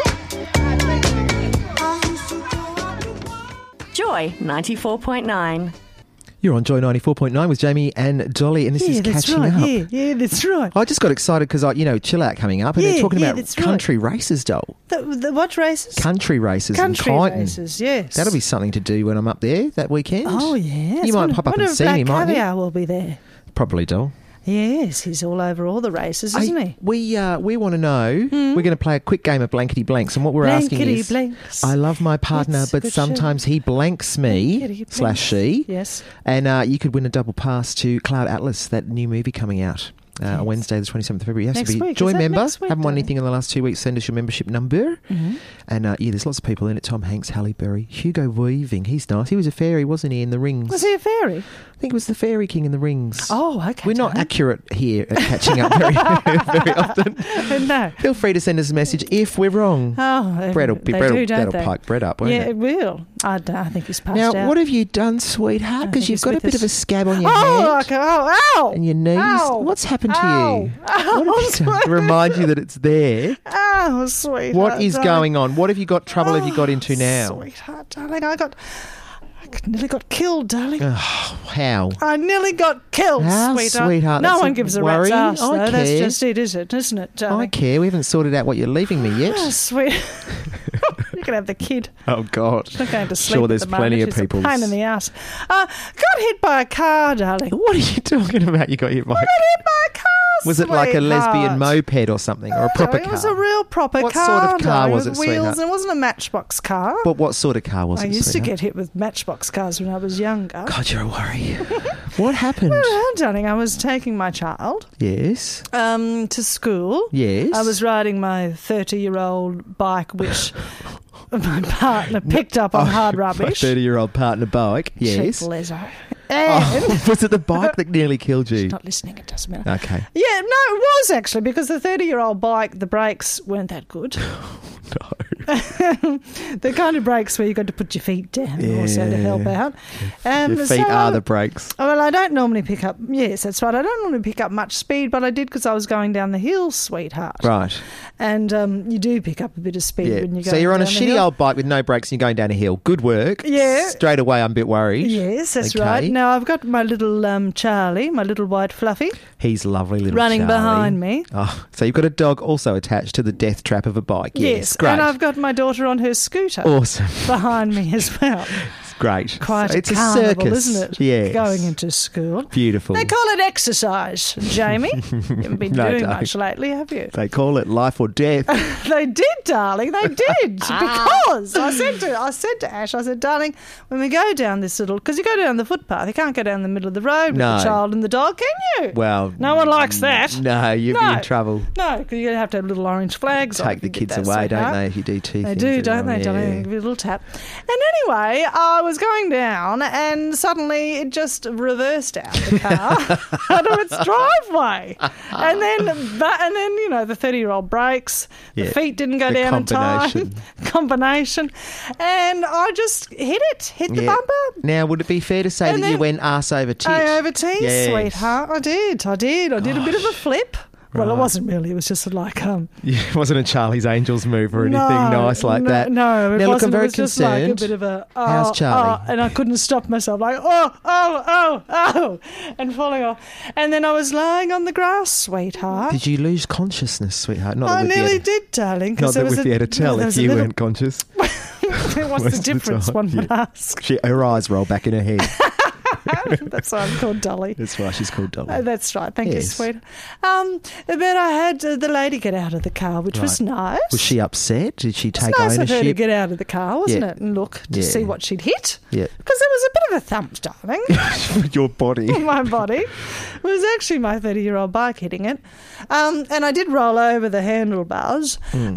[SPEAKER 9] Joy 94.9.
[SPEAKER 4] You're on Joy 94.9 with Jamie and Dolly, and this is Catching Up.
[SPEAKER 5] Yeah, that's right.
[SPEAKER 4] I just got excited because, Chill Out coming up, and they're talking about
[SPEAKER 5] that's right.
[SPEAKER 4] country races, doll.
[SPEAKER 5] The what races?
[SPEAKER 4] Country races
[SPEAKER 5] Country
[SPEAKER 4] in Kyneton.
[SPEAKER 5] races, yes.
[SPEAKER 4] That'll be something to do when I'm up there that weekend.
[SPEAKER 5] Oh, yes.
[SPEAKER 4] You might pop up and see me, mightn't you?
[SPEAKER 5] Caviar will be there.
[SPEAKER 4] Probably, doll.
[SPEAKER 5] Yes, he's all over all the races, isn't he?
[SPEAKER 4] We want to know. We're going to play a quick game of blankety blanks, and what we're asking is,
[SPEAKER 5] Blanks.
[SPEAKER 4] I love my partner,
[SPEAKER 5] That's a
[SPEAKER 4] but
[SPEAKER 5] good
[SPEAKER 4] sometimes he blanks me
[SPEAKER 5] Blankety
[SPEAKER 4] / she.
[SPEAKER 5] Yes.
[SPEAKER 4] And you could win a double pass to Cloud Atlas, that new movie coming out on Wednesday, the 27th of February. You have
[SPEAKER 5] Next
[SPEAKER 4] to be
[SPEAKER 5] week.
[SPEAKER 4] Joy
[SPEAKER 5] Is that
[SPEAKER 4] member.
[SPEAKER 5] next week,
[SPEAKER 4] Haven't won
[SPEAKER 5] darling?
[SPEAKER 4] anything in the last 2 weeks. Send us your membership number.
[SPEAKER 5] Mm-hmm.
[SPEAKER 4] And there's lots of people in it. Tom Hanks, Halle Berry, Hugo Weaving. He's nice. He was a fairy, wasn't he, in The Rings?
[SPEAKER 5] Was he a fairy?
[SPEAKER 4] I think it was the Fairy King in The Rings.
[SPEAKER 5] Oh, okay.
[SPEAKER 4] We're not
[SPEAKER 5] darling.
[SPEAKER 4] accurate here at catching up very, very often.
[SPEAKER 5] No.
[SPEAKER 4] Feel free to send us a message if we're wrong.
[SPEAKER 5] Oh,
[SPEAKER 4] That'll
[SPEAKER 5] don't they?
[SPEAKER 4] pike Brett up, won't
[SPEAKER 5] Yeah,
[SPEAKER 4] it?
[SPEAKER 5] it will. I think he's passed
[SPEAKER 4] Now,
[SPEAKER 5] out.
[SPEAKER 4] what have you done, sweetheart?
[SPEAKER 5] I
[SPEAKER 4] Because
[SPEAKER 5] think
[SPEAKER 4] you've
[SPEAKER 5] he's
[SPEAKER 4] got a
[SPEAKER 5] with
[SPEAKER 4] bit
[SPEAKER 5] us.
[SPEAKER 4] of a scab on your
[SPEAKER 5] Oh,
[SPEAKER 4] head
[SPEAKER 5] okay. Ow!
[SPEAKER 4] and your knees.
[SPEAKER 5] Ow.
[SPEAKER 4] What's happened to
[SPEAKER 5] Ow.
[SPEAKER 4] you? What have you done to remind you that it's there?
[SPEAKER 5] Oh, sweetheart.
[SPEAKER 4] What is
[SPEAKER 5] darling.
[SPEAKER 4] going on? What have you got? Trouble have you got into now?
[SPEAKER 5] Sweetheart, darling, I nearly got killed, darling.
[SPEAKER 4] How?
[SPEAKER 5] I nearly got killed,
[SPEAKER 4] How,
[SPEAKER 5] No
[SPEAKER 4] sweetheart? That's
[SPEAKER 5] one
[SPEAKER 4] a
[SPEAKER 5] gives a
[SPEAKER 4] worry.
[SPEAKER 5] rat's ass,
[SPEAKER 4] I
[SPEAKER 5] though. That's
[SPEAKER 4] care.
[SPEAKER 5] just it, isn't it,
[SPEAKER 4] I
[SPEAKER 5] darling?
[SPEAKER 4] care. We haven't sorted out what you're leaving me yet.
[SPEAKER 5] Oh, sweet. You can have the kid.
[SPEAKER 4] Oh, God.
[SPEAKER 5] Not going to sleep
[SPEAKER 4] Sure,
[SPEAKER 5] at
[SPEAKER 4] there's
[SPEAKER 5] the moment.
[SPEAKER 4] plenty of
[SPEAKER 5] It's a
[SPEAKER 4] people.
[SPEAKER 5] pain in the ass. Got hit by a car, darling.
[SPEAKER 4] What are you talking about? You got hit by
[SPEAKER 5] I got hit by a car,
[SPEAKER 4] Was it like a lesbian
[SPEAKER 5] sweetheart.
[SPEAKER 4] moped or something? Or a proper
[SPEAKER 5] It
[SPEAKER 4] car?
[SPEAKER 5] was a real proper
[SPEAKER 4] What
[SPEAKER 5] car.
[SPEAKER 4] sort of car
[SPEAKER 5] darling,
[SPEAKER 4] was
[SPEAKER 5] with
[SPEAKER 4] it,
[SPEAKER 5] wheels,
[SPEAKER 4] sweetheart?
[SPEAKER 5] and it wasn't a Matchbox car.
[SPEAKER 4] But what sort of car was
[SPEAKER 5] I
[SPEAKER 4] it,
[SPEAKER 5] used to
[SPEAKER 4] sweetheart?
[SPEAKER 5] get hit with Matchbox cars when I was younger.
[SPEAKER 4] God, you're a worry. What happened?
[SPEAKER 5] Well, darling, I was taking my child
[SPEAKER 4] Yes.
[SPEAKER 5] to school.
[SPEAKER 4] Yes.
[SPEAKER 5] I was riding my 30-year-old bike, which my partner picked up on hard
[SPEAKER 4] My
[SPEAKER 5] rubbish.
[SPEAKER 4] 30-year-old partner bike. Yes.
[SPEAKER 5] Cheap lezo. And
[SPEAKER 4] Was it the bike that nearly killed you?
[SPEAKER 5] she's not listening, it doesn't matter.
[SPEAKER 4] Okay.
[SPEAKER 5] Yeah, no, it was actually, because the 30-year-old bike, the brakes weren't that good. The kind of brakes where you got to put your feet down also to help out.
[SPEAKER 4] Your feet are the brakes.
[SPEAKER 5] Well, I don't normally pick up. Yes, that's right. I don't normally pick up much speed, but I did because I was going down the hill, sweetheart.
[SPEAKER 4] Right.
[SPEAKER 5] And you do pick up a bit of speed when you go.
[SPEAKER 4] So you're on a
[SPEAKER 5] down the
[SPEAKER 4] shitty
[SPEAKER 5] hill.
[SPEAKER 4] old bike with no brakes and you're going down a hill. Good work.
[SPEAKER 5] Yeah.
[SPEAKER 4] Straight away, I'm a bit worried.
[SPEAKER 5] Yes, that's
[SPEAKER 4] Okay.
[SPEAKER 5] right. Now I've got my little Charlie, my little white fluffy,
[SPEAKER 4] He's lovely little
[SPEAKER 5] running
[SPEAKER 4] Charlie.
[SPEAKER 5] behind me.
[SPEAKER 4] Oh, so you've got a dog also attached to the death trap of a bike. Yes, great.
[SPEAKER 5] And I've got my daughter on her scooter
[SPEAKER 4] Awesome.
[SPEAKER 5] behind me as well.
[SPEAKER 4] It's great.
[SPEAKER 5] Quite
[SPEAKER 4] So it's
[SPEAKER 5] a
[SPEAKER 4] a
[SPEAKER 5] carnival,
[SPEAKER 4] circus.
[SPEAKER 5] isn't it?
[SPEAKER 4] Yes.
[SPEAKER 5] Going into school.
[SPEAKER 4] Beautiful.
[SPEAKER 5] They call it exercise, Jamie. You haven't been
[SPEAKER 4] No,
[SPEAKER 5] doing
[SPEAKER 4] don't.
[SPEAKER 5] much lately, have you?
[SPEAKER 4] They call it life or death.
[SPEAKER 5] They did, darling. They did. Because I said to Ash, I said, darling, when we go down this little, because you go down the footpath, you can't go down the middle of the road with
[SPEAKER 4] No.
[SPEAKER 5] the child and the dog, can you?
[SPEAKER 4] Well,
[SPEAKER 5] No one likes that.
[SPEAKER 4] No, you'd be
[SPEAKER 5] No.
[SPEAKER 4] in trouble.
[SPEAKER 5] No, because you're going to have to have little orange flags on
[SPEAKER 4] Take
[SPEAKER 5] if
[SPEAKER 4] the
[SPEAKER 5] you get
[SPEAKER 4] kids
[SPEAKER 5] that,
[SPEAKER 4] away, don't
[SPEAKER 5] sweetheart.
[SPEAKER 4] they, if you do two
[SPEAKER 5] They
[SPEAKER 4] things.
[SPEAKER 5] do,
[SPEAKER 4] in a
[SPEAKER 5] don't
[SPEAKER 4] row,
[SPEAKER 5] they, darling? Give you a little tap. And anyway, I was going down and suddenly it just reversed out the car out of its driveway. And then, you know, the 30-year-old brakes, the
[SPEAKER 4] Yeah.
[SPEAKER 5] feet didn't go
[SPEAKER 4] The
[SPEAKER 5] down in
[SPEAKER 4] combination.
[SPEAKER 5] time. Combination. And I just hit the
[SPEAKER 4] Yeah.
[SPEAKER 5] bumper.
[SPEAKER 4] Now, would it be fair to say
[SPEAKER 5] And
[SPEAKER 4] that you
[SPEAKER 5] then-
[SPEAKER 4] went arse over tit?
[SPEAKER 5] I over tea,
[SPEAKER 4] Yes.
[SPEAKER 5] sweetheart. I did. I did a bit of a flip. Well, it wasn't really. It was just like
[SPEAKER 4] Yeah, it wasn't a Charlie's Angels move or anything
[SPEAKER 5] No,
[SPEAKER 4] nice like that.
[SPEAKER 5] No, it
[SPEAKER 4] now,
[SPEAKER 5] wasn't.
[SPEAKER 4] look, I'm very
[SPEAKER 5] it was just like a
[SPEAKER 4] concerned.
[SPEAKER 5] bit of a
[SPEAKER 4] How's Charlie?
[SPEAKER 5] and I couldn't stop myself, like and falling off. And then I was lying on the grass, sweetheart.
[SPEAKER 4] Did you lose consciousness, sweetheart? Not
[SPEAKER 5] I
[SPEAKER 4] that we'd be
[SPEAKER 5] nearly
[SPEAKER 4] able-
[SPEAKER 5] did, darling. 'cause
[SPEAKER 4] Not
[SPEAKER 5] there
[SPEAKER 4] that
[SPEAKER 5] was
[SPEAKER 4] we'd be able to tell
[SPEAKER 5] there
[SPEAKER 4] if
[SPEAKER 5] was a
[SPEAKER 4] you
[SPEAKER 5] little-
[SPEAKER 4] weren't conscious.
[SPEAKER 5] What's
[SPEAKER 4] most
[SPEAKER 5] the
[SPEAKER 4] of the
[SPEAKER 5] difference?
[SPEAKER 4] time,
[SPEAKER 5] One
[SPEAKER 4] yeah.
[SPEAKER 5] would ask.
[SPEAKER 4] Her eyes roll back in her head.
[SPEAKER 5] That's why I'm called Dolly.
[SPEAKER 4] That's why she's called Dolly.
[SPEAKER 5] That's right. Thank you,
[SPEAKER 4] Yes.
[SPEAKER 5] sweet. But I had the lady get out of the car, which was
[SPEAKER 4] Right.
[SPEAKER 5] nice.
[SPEAKER 4] Was she upset? Did she take
[SPEAKER 5] It's nice of her to
[SPEAKER 4] ownership?
[SPEAKER 5] get out of the car, wasn't
[SPEAKER 4] Yeah.
[SPEAKER 5] it? And look to
[SPEAKER 4] Yeah.
[SPEAKER 5] see what she'd hit.
[SPEAKER 4] Yeah.
[SPEAKER 5] Because there was a bit of a thump, darling.
[SPEAKER 4] Your body.
[SPEAKER 5] My body. It was actually my 30-year-old bike hitting it. And I did roll over the handlebars.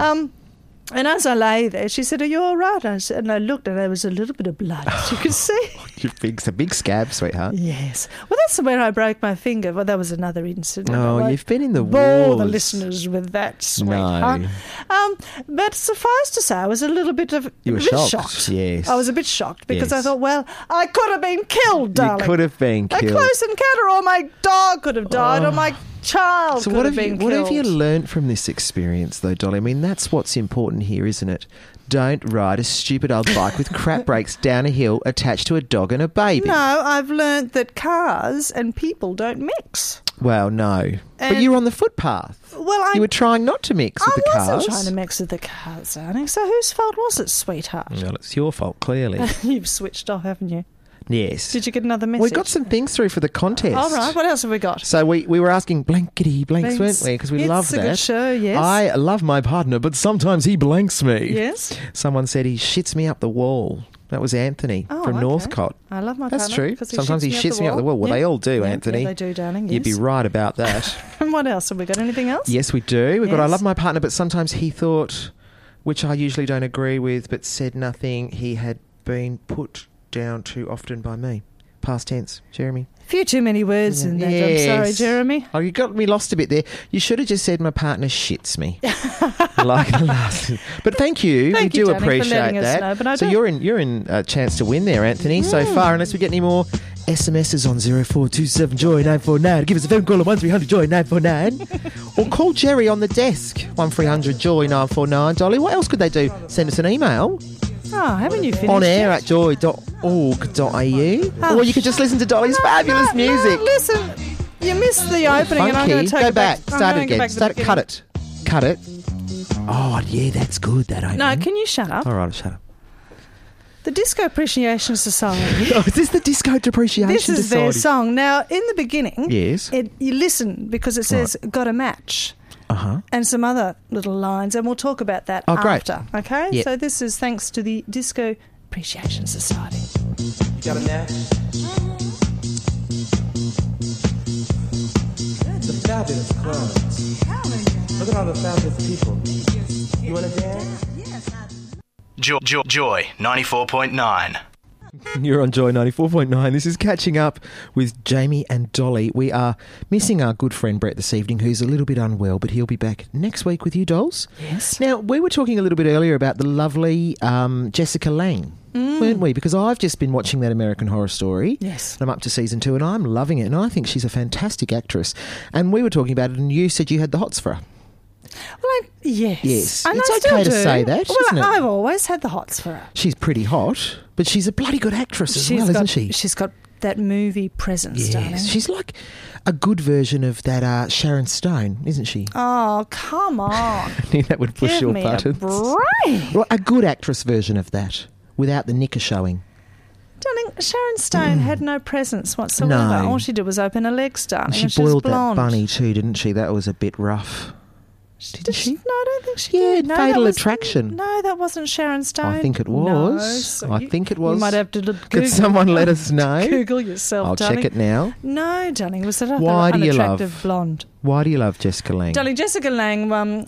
[SPEAKER 5] And as I lay there, she said, "Are you all right?" And I looked, and there was a little bit of blood, as you can see.
[SPEAKER 4] It's a big scab, sweetheart.
[SPEAKER 5] Yes. Well, that's where I broke my finger. Well, that was another incident.
[SPEAKER 4] Oh,
[SPEAKER 5] I won't
[SPEAKER 4] you've been in the
[SPEAKER 5] bore the
[SPEAKER 4] wars.
[SPEAKER 5] listeners with that, sweetheart.
[SPEAKER 4] No.
[SPEAKER 5] But suffice to say, I was a little bit of
[SPEAKER 4] You were
[SPEAKER 5] a bit
[SPEAKER 4] shocked, yes.
[SPEAKER 5] I was a bit shocked because I
[SPEAKER 4] Yes.
[SPEAKER 5] thought, well, I could have been killed, darling.
[SPEAKER 4] You could have been
[SPEAKER 5] A
[SPEAKER 4] killed.
[SPEAKER 5] close encounter, or my dog could have died, or my child
[SPEAKER 4] So
[SPEAKER 5] could
[SPEAKER 4] what
[SPEAKER 5] have
[SPEAKER 4] have you
[SPEAKER 5] been
[SPEAKER 4] what
[SPEAKER 5] killed.
[SPEAKER 4] have you learnt from this experience, though, Dolly? I mean, that's what's important here, isn't it? Don't ride a stupid old bike with crap brakes down a hill attached to a dog and a baby.
[SPEAKER 5] No, I've learnt that cars and people don't mix.
[SPEAKER 4] Well, no. But
[SPEAKER 5] And-
[SPEAKER 4] you were on the footpath.
[SPEAKER 5] Well,
[SPEAKER 4] You were trying not to mix with the
[SPEAKER 5] I
[SPEAKER 4] cars.
[SPEAKER 5] wasn't trying to mix with the cars, darling. So whose fault was it, sweetheart?
[SPEAKER 4] Well, it's your fault, clearly.
[SPEAKER 5] You've switched off, haven't you?
[SPEAKER 4] Yes.
[SPEAKER 5] Did you get another message?
[SPEAKER 4] We got some things through for the contest.
[SPEAKER 5] All right, what else have we got?
[SPEAKER 4] So we were asking blankety blanks,
[SPEAKER 5] Blanks.
[SPEAKER 4] weren't we? Because we
[SPEAKER 5] It's
[SPEAKER 4] love
[SPEAKER 5] a
[SPEAKER 4] that.
[SPEAKER 5] good show, yes.
[SPEAKER 4] I love my partner, but sometimes he blanks me.
[SPEAKER 5] Yes.
[SPEAKER 4] Someone said he shits me up the wall. That was Anthony
[SPEAKER 5] Oh,
[SPEAKER 4] from
[SPEAKER 5] okay.
[SPEAKER 4] Northcott.
[SPEAKER 5] I love my
[SPEAKER 4] That's
[SPEAKER 5] partner
[SPEAKER 4] true.
[SPEAKER 5] 'cause
[SPEAKER 4] Sometimes he shits me up the wall. Well,
[SPEAKER 5] Yeah.
[SPEAKER 4] they all do,
[SPEAKER 5] Yeah,
[SPEAKER 4] Anthony.
[SPEAKER 5] Yeah, they do, darling. Yes.
[SPEAKER 4] You'd be right about that.
[SPEAKER 5] And what else? Have we got anything else?
[SPEAKER 4] Yes, we do. We've got I
[SPEAKER 5] Yes.
[SPEAKER 4] love my partner, but sometimes he thought, which I usually don't agree with, but said nothing, he had been put down too often by me. Past tense, Jeremy.
[SPEAKER 5] A few too many words in that. I'm sorry,
[SPEAKER 4] Yes.
[SPEAKER 5] Jeremy.
[SPEAKER 4] Oh, you got me lost a bit there. You should have just said my partner shits me. Like the last. But thank you.
[SPEAKER 5] Thank
[SPEAKER 4] we
[SPEAKER 5] you,
[SPEAKER 4] do
[SPEAKER 5] darling, for
[SPEAKER 4] appreciate
[SPEAKER 5] letting us
[SPEAKER 4] that.
[SPEAKER 5] know, but I
[SPEAKER 4] so
[SPEAKER 5] don't-
[SPEAKER 4] you're in a chance to win there, Anthony, so far, unless we get any more SMSs on 0427 Joy 949. Give us a phone call at 1300 Joy 949. Or call Jerry on the desk 1300 Joy 949. Dolly, what else could they do? Send us an email
[SPEAKER 5] Oh, haven't you finished?
[SPEAKER 4] on air
[SPEAKER 5] yet?
[SPEAKER 4] at joy.org.au. Or you could just listen to Dolly's fabulous
[SPEAKER 5] No,
[SPEAKER 4] music.
[SPEAKER 5] listen, you missed the opening, and I'm
[SPEAKER 4] Funky.
[SPEAKER 5] going to take
[SPEAKER 4] Go
[SPEAKER 5] it
[SPEAKER 4] back.
[SPEAKER 5] I'm
[SPEAKER 4] Start it
[SPEAKER 5] going to go
[SPEAKER 4] again.
[SPEAKER 5] back to the
[SPEAKER 4] Cut it. Cut it. Oh, yeah, that's good, that opening.
[SPEAKER 5] No, can you shut up?
[SPEAKER 4] All right, shut up.
[SPEAKER 5] The Disco Appreciation Society.
[SPEAKER 4] Oh, is this the Disco Depreciation
[SPEAKER 5] This is their
[SPEAKER 4] Society?
[SPEAKER 5] song. Now, in the beginning,
[SPEAKER 4] Yes.
[SPEAKER 5] you listen because it says "got a match"
[SPEAKER 4] Uh-huh.
[SPEAKER 5] and some other little lines, and we'll talk about that
[SPEAKER 4] Oh, great.
[SPEAKER 5] after. Okay,
[SPEAKER 4] Yep.
[SPEAKER 5] so this is thanks to the Disco Appreciation Society.
[SPEAKER 10] You got a match? The fabulous clubs. Look at all the fabulous people. You want to dance?
[SPEAKER 11] Joy 94.9.
[SPEAKER 4] You're on Joy 94.9. This is Catching Up with Jamie and Dolly. We are missing our good friend Brett this evening, who's a little bit unwell, but he'll be back next week with you, dolls.
[SPEAKER 5] Yes.
[SPEAKER 4] Now, we were talking a little bit earlier about the lovely Jessica Lange, weren't we? Because I've just been watching that American Horror Story.
[SPEAKER 5] Yes.
[SPEAKER 4] I'm up to season 2 and I'm loving it, and I think she's a fantastic actress. And we were talking about it and you said you had the hots for her.
[SPEAKER 5] Well, yes.
[SPEAKER 4] Yes.
[SPEAKER 5] And
[SPEAKER 4] It's
[SPEAKER 5] I still
[SPEAKER 4] okay to
[SPEAKER 5] do.
[SPEAKER 4] say that,
[SPEAKER 5] Well,
[SPEAKER 4] isn't it?
[SPEAKER 5] I've always had the hots for her.
[SPEAKER 4] She's pretty hot, but she's a bloody good actress as well, isn't she?
[SPEAKER 5] She's got that movie presence, darling.
[SPEAKER 4] Yes, she's like a good version of that Sharon Stone, isn't she?
[SPEAKER 5] Oh, come on.
[SPEAKER 4] I knew that would push
[SPEAKER 5] Give
[SPEAKER 4] your
[SPEAKER 5] me
[SPEAKER 4] buttons.
[SPEAKER 5] a break.
[SPEAKER 4] Well, a good actress version of that, without the knicker showing.
[SPEAKER 5] Darling, Sharon Stone had no presence whatsoever.
[SPEAKER 4] No.
[SPEAKER 5] All she did was open her legs, darling.
[SPEAKER 4] She
[SPEAKER 5] and she was
[SPEAKER 4] boiled that
[SPEAKER 5] blonde.
[SPEAKER 4] bunny too, didn't she? That was a bit rough. Didn't she?
[SPEAKER 5] No, I don't think she
[SPEAKER 4] Yeah,
[SPEAKER 5] did. No,
[SPEAKER 4] Fatal
[SPEAKER 5] that was-
[SPEAKER 4] Attraction.
[SPEAKER 5] No, that wasn't Sharon Stone.
[SPEAKER 4] I think it
[SPEAKER 5] No,
[SPEAKER 4] was.
[SPEAKER 5] so
[SPEAKER 4] I think it was.
[SPEAKER 5] You might have to
[SPEAKER 4] Could someone let us know?
[SPEAKER 5] Google yourself,
[SPEAKER 4] I'll
[SPEAKER 5] darling.
[SPEAKER 4] check it now.
[SPEAKER 5] No, darling, it was that other
[SPEAKER 4] Why do you
[SPEAKER 5] unattractive
[SPEAKER 4] love-
[SPEAKER 5] blonde.
[SPEAKER 4] Why do you love Jessica Lange?
[SPEAKER 5] Darling, Jessica Lange,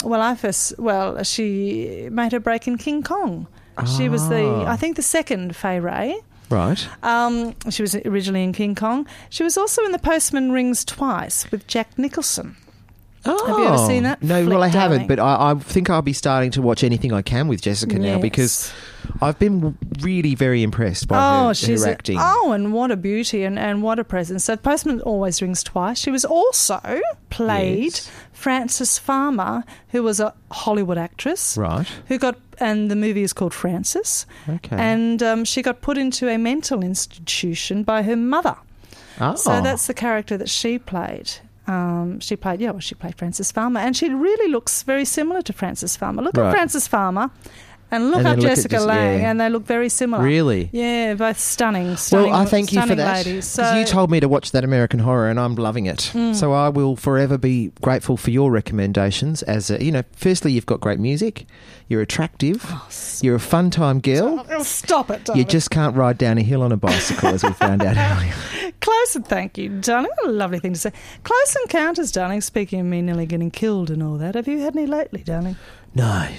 [SPEAKER 5] she made her break in King Kong. She was I think the second Fay Ray.
[SPEAKER 4] Right.
[SPEAKER 5] She was originally in King Kong. She was also in The Postman Rings Twice with Jack Nicholson.
[SPEAKER 4] Oh.
[SPEAKER 5] Have you ever seen that?
[SPEAKER 4] No,
[SPEAKER 5] flick,
[SPEAKER 4] well, I
[SPEAKER 5] darling?
[SPEAKER 4] haven't, but I think I'll be starting to watch anything I can with Jessica now
[SPEAKER 5] Yes.
[SPEAKER 4] because I've been really very impressed by her acting.
[SPEAKER 5] And what a beauty and what a presence. So Postman Always Rings Twice. She was also played
[SPEAKER 4] Yes.
[SPEAKER 5] Frances Farmer, who was a Hollywood actress.
[SPEAKER 4] Right.
[SPEAKER 5] And the movie is called Frances.
[SPEAKER 4] Okay.
[SPEAKER 5] And she got put into a mental institution by her mother.
[SPEAKER 4] Oh.
[SPEAKER 5] So that's the character that she played. She played Frances Farmer, and she really looks very similar to Frances Farmer. Look
[SPEAKER 4] Right.
[SPEAKER 5] at Frances Farmer, and look
[SPEAKER 4] And
[SPEAKER 5] at
[SPEAKER 4] then look at
[SPEAKER 5] Jessica Lange,
[SPEAKER 4] yeah.
[SPEAKER 5] and they look very similar.
[SPEAKER 4] Really?
[SPEAKER 5] Yeah, both stunning.
[SPEAKER 4] Well, I thank you for
[SPEAKER 5] stunning
[SPEAKER 4] that
[SPEAKER 5] ladies.
[SPEAKER 4] because you told me to watch that American Horror, and I'm loving it. So I will forever be grateful for your recommendations. As firstly, you've got great music, you're attractive, you're a fun time girl.
[SPEAKER 5] Stop it,
[SPEAKER 4] You
[SPEAKER 5] darling.
[SPEAKER 4] just can't ride down a hill on a bicycle, as we found out earlier.
[SPEAKER 5] Close and thank you, darling. What a lovely thing to say. Close Encounters, darling. Speaking of me nearly getting killed and all that, have you had any lately, darling?
[SPEAKER 4] No.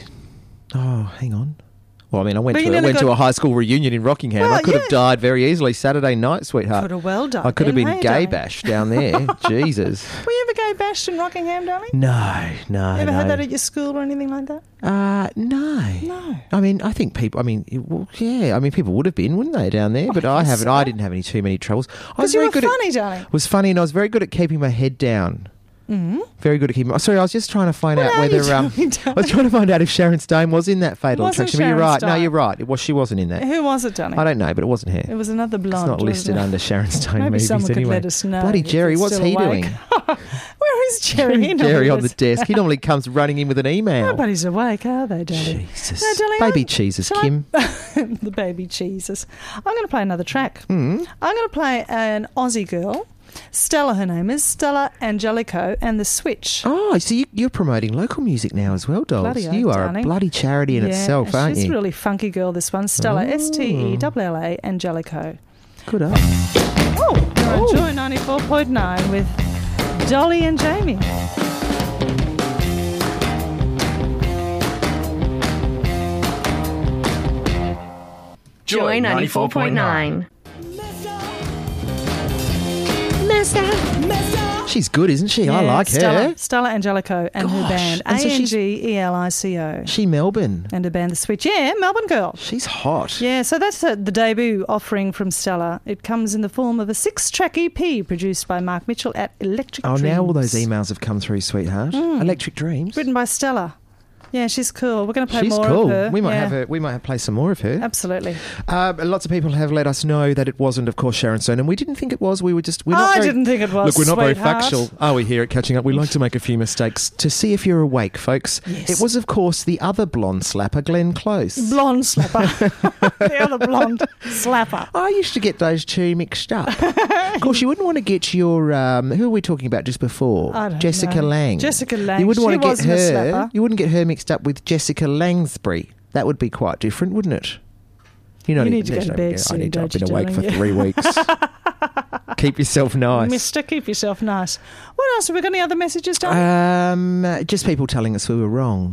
[SPEAKER 4] Oh, hang on. Well, I mean, I went
[SPEAKER 5] But you
[SPEAKER 4] to
[SPEAKER 5] nearly
[SPEAKER 4] a
[SPEAKER 5] got-
[SPEAKER 4] high school reunion in Rockingham.
[SPEAKER 5] Well,
[SPEAKER 4] I could have
[SPEAKER 5] yeah.
[SPEAKER 4] died very easily Saturday night, sweetheart.
[SPEAKER 5] Could have well done.
[SPEAKER 4] I could have
[SPEAKER 5] then,
[SPEAKER 4] been
[SPEAKER 5] hey,
[SPEAKER 4] gay
[SPEAKER 5] darling?
[SPEAKER 4] bashed down there. Jesus.
[SPEAKER 5] Were you ever gay bashed in Rockingham, darling?
[SPEAKER 4] No.
[SPEAKER 5] You ever
[SPEAKER 4] no.
[SPEAKER 5] had that at your school or anything like that?
[SPEAKER 4] No.
[SPEAKER 5] No.
[SPEAKER 4] I mean, I think people. I mean, people would have been, wouldn't they, down there? But I haven't.
[SPEAKER 5] so.
[SPEAKER 4] I didn't have too many troubles. I was
[SPEAKER 5] Because you
[SPEAKER 4] very
[SPEAKER 5] were
[SPEAKER 4] good
[SPEAKER 5] funny, darling.
[SPEAKER 4] Was funny, and I was very good at keeping my head down.
[SPEAKER 5] Mm-hmm.
[SPEAKER 4] Very good at keeping. Sorry, I was just trying to find out
[SPEAKER 5] are you
[SPEAKER 4] whether.
[SPEAKER 5] doing,
[SPEAKER 4] I was trying to find out if Sharon Stone was in that Fatal
[SPEAKER 5] Wasn't
[SPEAKER 4] Attraction. But you're
[SPEAKER 5] Sharon
[SPEAKER 4] right. No,
[SPEAKER 5] Stone.
[SPEAKER 4] you're right. She wasn't in that.
[SPEAKER 5] Who was it, darling?
[SPEAKER 4] I don't know, but it wasn't her.
[SPEAKER 5] It was another blonde.
[SPEAKER 4] It's not listed
[SPEAKER 5] wasn't it?
[SPEAKER 4] under Sharon Stone
[SPEAKER 5] Maybe
[SPEAKER 4] movies
[SPEAKER 5] someone
[SPEAKER 4] anyway.
[SPEAKER 5] could let us know.
[SPEAKER 4] Bloody
[SPEAKER 5] if
[SPEAKER 4] Jerry,
[SPEAKER 5] he's
[SPEAKER 4] what's
[SPEAKER 5] still
[SPEAKER 4] he
[SPEAKER 5] awake.
[SPEAKER 4] doing?
[SPEAKER 5] Where is Jerry? He
[SPEAKER 4] Jerry
[SPEAKER 5] normally
[SPEAKER 4] on the
[SPEAKER 5] is.
[SPEAKER 4] desk. He normally comes running in with an email.
[SPEAKER 5] Nobody's awake, are they, darling?
[SPEAKER 4] Jesus.
[SPEAKER 5] No, darling,
[SPEAKER 4] Baby
[SPEAKER 5] I'm-
[SPEAKER 4] cheeses,
[SPEAKER 5] shall I-
[SPEAKER 4] Kim.
[SPEAKER 5] The baby cheeses. I'm going to play another track.
[SPEAKER 4] Mm.
[SPEAKER 5] I'm going to play an Aussie girl. Stella, her name is Stella Angelico, and The Switch.
[SPEAKER 4] Oh, so you're promoting local music now as well, dolls.
[SPEAKER 5] Bloody oath,
[SPEAKER 4] You are
[SPEAKER 5] darling.
[SPEAKER 4] a bloody charity in itself, aren't
[SPEAKER 5] she's
[SPEAKER 4] you?
[SPEAKER 5] a really funky girl, this one. Stella,
[SPEAKER 4] Oh.
[SPEAKER 5] Stella Angelico.
[SPEAKER 4] Good up.
[SPEAKER 5] Oh, you're on Joy 94.9 with Dolly and Jamie.
[SPEAKER 9] Joy 94.9.
[SPEAKER 4] She's good, isn't she? I
[SPEAKER 5] Yeah,
[SPEAKER 4] like her.
[SPEAKER 5] Stella Angelico and her
[SPEAKER 4] Gosh,
[SPEAKER 5] band,
[SPEAKER 4] and so she's-
[SPEAKER 5] Angelico.
[SPEAKER 4] She Melbourne.
[SPEAKER 5] And her band, The Switch. Yeah, Melbourne girl.
[SPEAKER 4] She's hot.
[SPEAKER 5] Yeah, so that's the debut offering from Stella. It comes in the form of a 6-track EP produced by Mark Mitchell at Electric
[SPEAKER 4] Oh,
[SPEAKER 5] Dreams.
[SPEAKER 4] now all those emails have come through, sweetheart. Electric Dreams.
[SPEAKER 5] Written by Stella. Yeah, she's cool. We're going to play
[SPEAKER 4] She's
[SPEAKER 5] more
[SPEAKER 4] cool.
[SPEAKER 5] of her.
[SPEAKER 4] We might
[SPEAKER 5] Yeah.
[SPEAKER 4] have her. We might have play some more of her.
[SPEAKER 5] Absolutely.
[SPEAKER 4] Lots of people have let us know that it wasn't, of course, Sharon Stone, and we didn't think it was. We're not
[SPEAKER 5] I
[SPEAKER 4] very,
[SPEAKER 5] didn't think it was,
[SPEAKER 4] Look, we're not very
[SPEAKER 5] sweetheart.
[SPEAKER 4] factual, are we? Here at Catching Up, we like to make a few mistakes to see if you're awake, folks.
[SPEAKER 5] Yes.
[SPEAKER 4] It was, of course, the other blonde slapper, Glenn Close.
[SPEAKER 5] Blonde slapper. The other blonde slapper.
[SPEAKER 4] I used to get those two mixed up. Of course, you wouldn't want to get your who were we talking about just before?
[SPEAKER 5] I don't
[SPEAKER 4] Jessica
[SPEAKER 5] know.
[SPEAKER 4] Lange.
[SPEAKER 5] Jessica Lange.
[SPEAKER 4] You wouldn't want
[SPEAKER 5] She
[SPEAKER 4] to get
[SPEAKER 5] wasn't a
[SPEAKER 4] her.
[SPEAKER 5] slapper.
[SPEAKER 4] You wouldn't get her mixed up with Jessica Langsbury. That would be quite different, wouldn't it?
[SPEAKER 5] You need to go to bed soon,
[SPEAKER 4] I need to. I've
[SPEAKER 5] don't
[SPEAKER 4] been
[SPEAKER 5] you,
[SPEAKER 4] awake for
[SPEAKER 5] darling?
[SPEAKER 4] 3 weeks. Keep yourself nice.
[SPEAKER 5] Mister, keep yourself nice. What else? Have we got any other messages, darling?
[SPEAKER 4] Just people telling us we were wrong.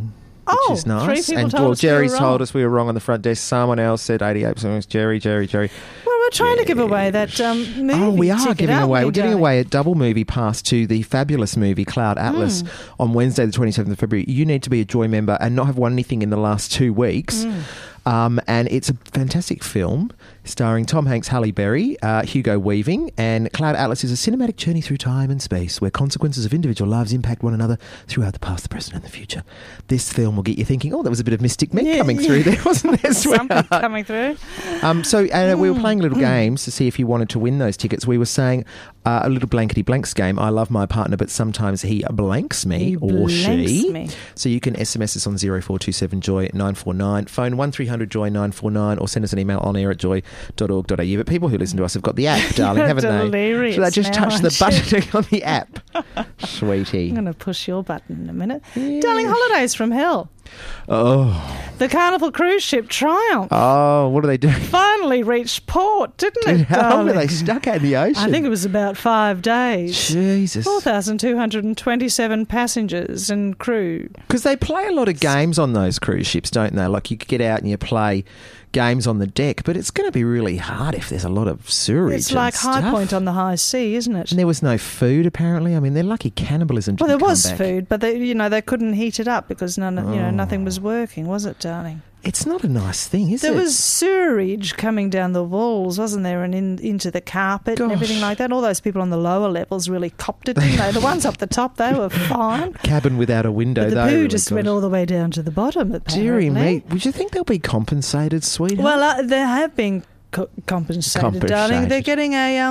[SPEAKER 5] Oh,
[SPEAKER 4] which is nice.
[SPEAKER 5] 3 people
[SPEAKER 4] And
[SPEAKER 5] told us we were
[SPEAKER 4] Jerry's
[SPEAKER 5] wrong.
[SPEAKER 4] told us we were wrong on the front desk. Someone else said 88%. It was Jerry.
[SPEAKER 5] Well, we're trying to give away that movie.
[SPEAKER 4] Oh, we are
[SPEAKER 5] ticket,
[SPEAKER 4] giving
[SPEAKER 5] aren't
[SPEAKER 4] away.
[SPEAKER 5] we,
[SPEAKER 4] We're giving
[SPEAKER 5] darling?
[SPEAKER 4] away a double movie pass to the fabulous movie Cloud Atlas on Wednesday, the 27th of February. You need to be a Joy member and not have won anything in the last 2 weeks. And it's a fantastic film starring Tom Hanks, Halle Berry, Hugo Weaving, and Cloud Atlas is a cinematic journey through time and space where consequences of individual lives impact one another throughout the past, the present, and the future. This film will get you thinking, oh, there was a bit of Mystic Meg coming through there, wasn't there?
[SPEAKER 5] Something coming through.
[SPEAKER 4] We were playing little games to see if you wanted to win those tickets. We were saying a little blankety blanks game. I love my partner, but sometimes he blanks me or she.
[SPEAKER 5] Me.
[SPEAKER 4] So you can SMS us on 0427 Joy 949, phone 1300 Joy 949, or send us an email on air at joy.org.au. But people who listen to us have got the app, darling, haven't they?
[SPEAKER 5] Delirious
[SPEAKER 4] So they just
[SPEAKER 5] now,
[SPEAKER 4] touch the
[SPEAKER 5] aren't
[SPEAKER 4] button on the app. Sweetie.
[SPEAKER 5] I'm going to push your button in a minute. Darling, holidays from hell.
[SPEAKER 4] Oh.
[SPEAKER 5] The Carnival cruise ship Triumph
[SPEAKER 4] Oh, what are they doing?
[SPEAKER 5] finally reached port, didn't it,
[SPEAKER 4] How long were
[SPEAKER 5] darling?
[SPEAKER 4] they stuck out in the ocean?
[SPEAKER 5] I think it was about 5 days.
[SPEAKER 4] Jesus.
[SPEAKER 5] 4,227 passengers and crew.
[SPEAKER 4] Because they play a lot of games on those cruise ships, don't they? Like you could get out and you play games on the deck, but it's going to be really hard if there's a lot of sewerage.
[SPEAKER 5] It's like
[SPEAKER 4] and
[SPEAKER 5] High
[SPEAKER 4] stuff.
[SPEAKER 5] Point on the high sea, isn't it?
[SPEAKER 4] And there was no food, apparently. I mean, they're lucky cannibalism
[SPEAKER 5] Well,
[SPEAKER 4] didn't
[SPEAKER 5] there was
[SPEAKER 4] come back.
[SPEAKER 5] food, but they couldn't heat it up because nothing was working, was it, darling?
[SPEAKER 4] It's not a nice thing, is
[SPEAKER 5] There
[SPEAKER 4] it?
[SPEAKER 5] was sewerage coming down the walls, wasn't there, and into the carpet and everything like that. All those people on the lower levels really copped it, didn't they? The ones up the top, they were fine.
[SPEAKER 4] Cabin without a window.
[SPEAKER 5] But the
[SPEAKER 4] they
[SPEAKER 5] poo
[SPEAKER 4] really
[SPEAKER 5] just
[SPEAKER 4] got
[SPEAKER 5] went
[SPEAKER 4] it.
[SPEAKER 5] all the way down to the bottom, apparently.
[SPEAKER 4] Deary me. Would you think they'll be compensated, sweetheart?
[SPEAKER 5] Well, they have been compensated, darling. They're getting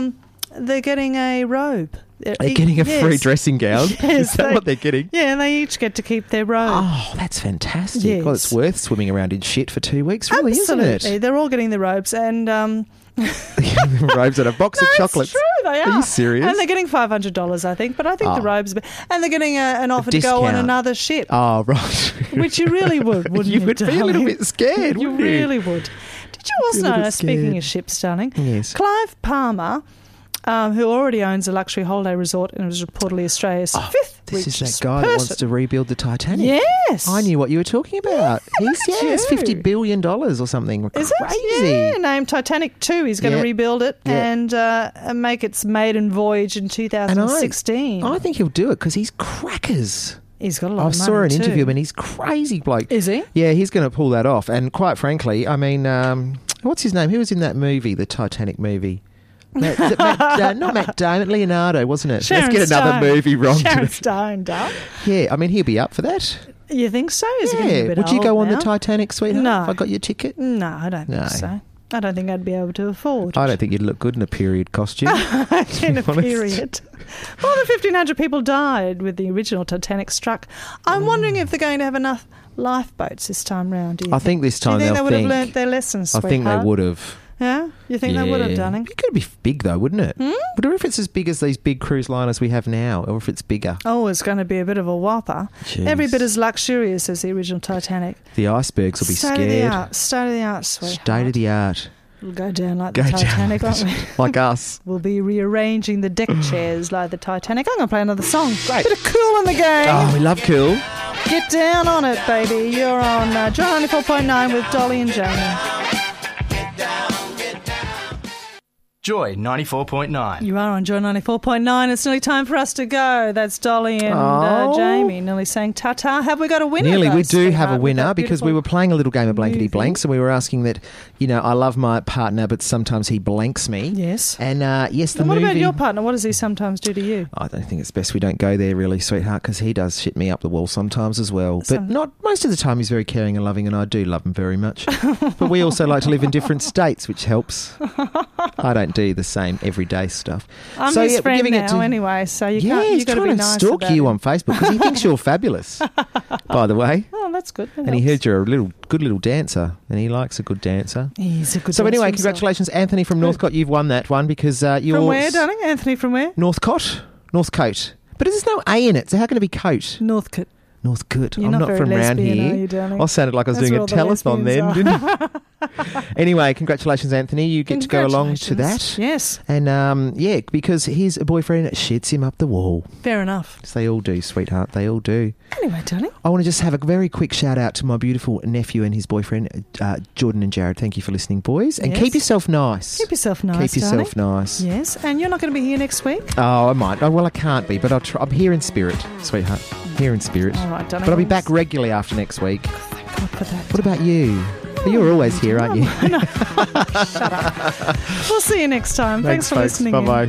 [SPEAKER 5] a robe.
[SPEAKER 4] They're getting a free dressing gown.
[SPEAKER 5] Yes,
[SPEAKER 4] Is that what they're getting?
[SPEAKER 5] Yeah, and they each get to keep their robe.
[SPEAKER 4] Oh, that's fantastic.
[SPEAKER 5] Yes.
[SPEAKER 4] Well, it's worth swimming around in shit for 2 weeks, really,
[SPEAKER 5] Absolutely.
[SPEAKER 4] isn't it?
[SPEAKER 5] They're all getting the robes and...
[SPEAKER 4] Robes and a box of chocolates.
[SPEAKER 5] It's true, they are.
[SPEAKER 4] Are you serious?
[SPEAKER 5] And they're getting $500, I think. But I think the robes... And they're getting an offer to go on
[SPEAKER 4] discount.
[SPEAKER 5] another ship.
[SPEAKER 4] Oh, right.
[SPEAKER 5] Which you really would, wouldn't you?
[SPEAKER 4] You would be a little
[SPEAKER 5] darling?
[SPEAKER 4] bit scared,
[SPEAKER 5] You
[SPEAKER 4] wouldn't you?
[SPEAKER 5] really would. Did you also
[SPEAKER 4] Be a little
[SPEAKER 5] know,
[SPEAKER 4] bit
[SPEAKER 5] speaking
[SPEAKER 4] scared.
[SPEAKER 5] of ships, darling,
[SPEAKER 4] Yes.
[SPEAKER 5] Clive Palmer, who already owns a luxury holiday resort and was reportedly Australia's fifth
[SPEAKER 4] This is
[SPEAKER 5] richest
[SPEAKER 4] that guy that wants
[SPEAKER 5] person.
[SPEAKER 4] to rebuild the Titanic.
[SPEAKER 5] Yes.
[SPEAKER 4] I knew what you were talking about. It's
[SPEAKER 5] you.
[SPEAKER 4] $50 billion or something.
[SPEAKER 5] Is
[SPEAKER 4] Crazy.
[SPEAKER 5] it? Yeah, named Titanic 2. He's going to
[SPEAKER 4] Yeah.
[SPEAKER 5] rebuild it
[SPEAKER 4] Yeah.
[SPEAKER 5] and make its maiden voyage in 2016.
[SPEAKER 4] I think he'll do it because he's crackers.
[SPEAKER 5] He's got a lot
[SPEAKER 4] I
[SPEAKER 5] of money
[SPEAKER 4] saw an
[SPEAKER 5] too.
[SPEAKER 4] interview of him and he's crazy bloke.
[SPEAKER 5] Is he?
[SPEAKER 4] Yeah, he's going to pull that off. And quite frankly, I mean, what's his name? Who was in that movie, the Titanic movie? Not Matt Damon, Leonardo, wasn't it?
[SPEAKER 5] Sharon
[SPEAKER 4] Let's get another
[SPEAKER 5] Stone.
[SPEAKER 4] movie wrong.
[SPEAKER 5] Sharon Stone, darling.
[SPEAKER 4] Yeah, I mean, he'll be up for that.
[SPEAKER 5] You think so? Is he getting a
[SPEAKER 4] Yeah.
[SPEAKER 5] bit
[SPEAKER 4] Would you
[SPEAKER 5] old
[SPEAKER 4] go on
[SPEAKER 5] now?
[SPEAKER 4] the Titanic, sweetheart?
[SPEAKER 5] No.
[SPEAKER 4] If I got your ticket?
[SPEAKER 5] No, I don't
[SPEAKER 4] No.
[SPEAKER 5] think so. I don't think I'd be able to afford
[SPEAKER 4] I don't think you'd look good in a period costume.
[SPEAKER 5] in a
[SPEAKER 4] be honest.
[SPEAKER 5] period. More than 1,500 people died with the original Titanic struck. I'm wondering if they're going to have enough lifeboats this time round. Do you
[SPEAKER 4] I think this time
[SPEAKER 5] do you think
[SPEAKER 4] they'll
[SPEAKER 5] they would
[SPEAKER 4] think.
[SPEAKER 5] have learnt their lessons,
[SPEAKER 4] I think they
[SPEAKER 5] sweetheart?
[SPEAKER 4] would have.
[SPEAKER 5] Yeah? You think they would have, darling?
[SPEAKER 4] It could be big though, wouldn't it? I wonder if it's as big as these big cruise liners we have now, or if it's bigger.
[SPEAKER 5] Oh, it's going to be a bit of a whopper.
[SPEAKER 4] Jeez.
[SPEAKER 5] Every bit as luxurious as the original Titanic.
[SPEAKER 4] The icebergs will be
[SPEAKER 5] State
[SPEAKER 4] scared.
[SPEAKER 5] of the art, sweetheart.
[SPEAKER 4] State of the art.
[SPEAKER 5] We'll go down like
[SPEAKER 4] Go
[SPEAKER 5] the
[SPEAKER 4] down
[SPEAKER 5] Titanic,
[SPEAKER 4] like
[SPEAKER 5] won't we?
[SPEAKER 4] Like us.
[SPEAKER 5] We'll be rearranging the deck chairs like the Titanic. I'm going to play another song. Great. Bit of Cool in the game.
[SPEAKER 4] Oh, we love Cool.
[SPEAKER 5] Get down on it, baby. You're on Joy 94.9 with Dolly and Jamie.
[SPEAKER 11] Joy 94.9.
[SPEAKER 5] You are on Joy 94.9. It's nearly time for us to go. That's Dolly and
[SPEAKER 4] Oh.
[SPEAKER 5] Jamie nearly saying ta-ta. Have we got a winner?
[SPEAKER 4] Nearly,
[SPEAKER 5] though,
[SPEAKER 4] we do have a
[SPEAKER 5] sweetheart, with
[SPEAKER 4] winner
[SPEAKER 5] that
[SPEAKER 4] because we
[SPEAKER 5] beautiful
[SPEAKER 4] were playing a little game of blankety
[SPEAKER 5] movie?
[SPEAKER 4] blanks, and we were asking that. I love my partner, but sometimes he blanks me.
[SPEAKER 5] Yes.
[SPEAKER 4] And yes, the
[SPEAKER 5] And what
[SPEAKER 4] movie.
[SPEAKER 5] about your partner? What does he sometimes do to you?
[SPEAKER 4] I don't think it's best we don't go there, really, sweetheart, because he does shit me up the wall sometimes as well. But not most of the time. He's very caring and loving, and I do love him very much. But we also like to live in different states, which helps. I don't do the same everyday stuff.
[SPEAKER 5] I'm
[SPEAKER 4] so,
[SPEAKER 5] his
[SPEAKER 4] yeah, we're
[SPEAKER 5] friend
[SPEAKER 4] giving
[SPEAKER 5] now
[SPEAKER 4] it to,
[SPEAKER 5] anyway, so you
[SPEAKER 4] yeah,
[SPEAKER 5] can't.
[SPEAKER 4] he's
[SPEAKER 5] You've got to
[SPEAKER 4] trying
[SPEAKER 5] be
[SPEAKER 4] to
[SPEAKER 5] nice
[SPEAKER 4] stalk
[SPEAKER 5] about
[SPEAKER 4] you
[SPEAKER 5] it.
[SPEAKER 4] on Facebook because he thinks you're fabulous. By the way.
[SPEAKER 5] Oh, that's good. That
[SPEAKER 4] And he
[SPEAKER 5] helps.
[SPEAKER 4] heard you're a good little dancer, and he likes a good dancer.
[SPEAKER 5] He's a good
[SPEAKER 4] So
[SPEAKER 5] dancer
[SPEAKER 4] anyway,
[SPEAKER 5] himself.
[SPEAKER 4] congratulations, Anthony from Northcote. You've won that one because you're...
[SPEAKER 5] From where, darling? Anthony from where?
[SPEAKER 4] Northcote? Northcote. But there's no A in it, so how can it be coat?
[SPEAKER 5] Northcote.
[SPEAKER 4] North Good.
[SPEAKER 5] You're
[SPEAKER 4] I'm
[SPEAKER 5] not
[SPEAKER 4] not
[SPEAKER 5] very
[SPEAKER 4] from around
[SPEAKER 5] lesbian,
[SPEAKER 4] here.
[SPEAKER 5] are you, darling?
[SPEAKER 4] I sounded like I was
[SPEAKER 5] That's
[SPEAKER 4] doing
[SPEAKER 5] where
[SPEAKER 4] a
[SPEAKER 5] all the
[SPEAKER 4] telethon then,
[SPEAKER 5] lesbians
[SPEAKER 4] didn't I? Anyway, congratulations, Anthony. You get to go along to that.
[SPEAKER 5] Yes.
[SPEAKER 4] And, because his boyfriend shits him up the wall.
[SPEAKER 5] Fair enough.
[SPEAKER 4] As they all do, sweetheart. They all do.
[SPEAKER 5] Anyway, darling.
[SPEAKER 4] I want to just have a very quick shout out to my beautiful nephew and his boyfriend, Jordan and Jared. Thank you for listening, boys. And
[SPEAKER 5] Yes.
[SPEAKER 4] keep yourself nice.
[SPEAKER 5] Keep yourself nice,
[SPEAKER 4] Keep yourself
[SPEAKER 5] darling.
[SPEAKER 4] nice.
[SPEAKER 5] Yes. And you're not going to be here next week?
[SPEAKER 4] Oh, I might. Oh, well, I can't be, but I'll try. I'm here in spirit, sweetheart. Here in spirit.
[SPEAKER 5] All right, darling.
[SPEAKER 4] But I'll be back regularly after next week.
[SPEAKER 5] Thank God for that.
[SPEAKER 4] What about you? You're always here, aren't you?
[SPEAKER 5] No. Shut up. We'll see you next time. Thanks for
[SPEAKER 4] folks.
[SPEAKER 5] listening.
[SPEAKER 4] Bye-bye.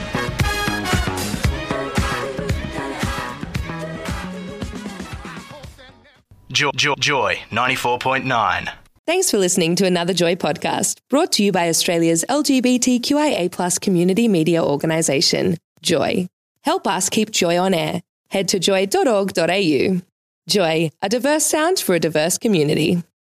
[SPEAKER 11] Joy 94.9.
[SPEAKER 1] Thanks for listening to another Joy podcast, brought to you by Australia's LGBTQIA+ community media organisation, Joy. Help us keep Joy on air. Head to joy.org.au. Joy, a diverse sound for a diverse community.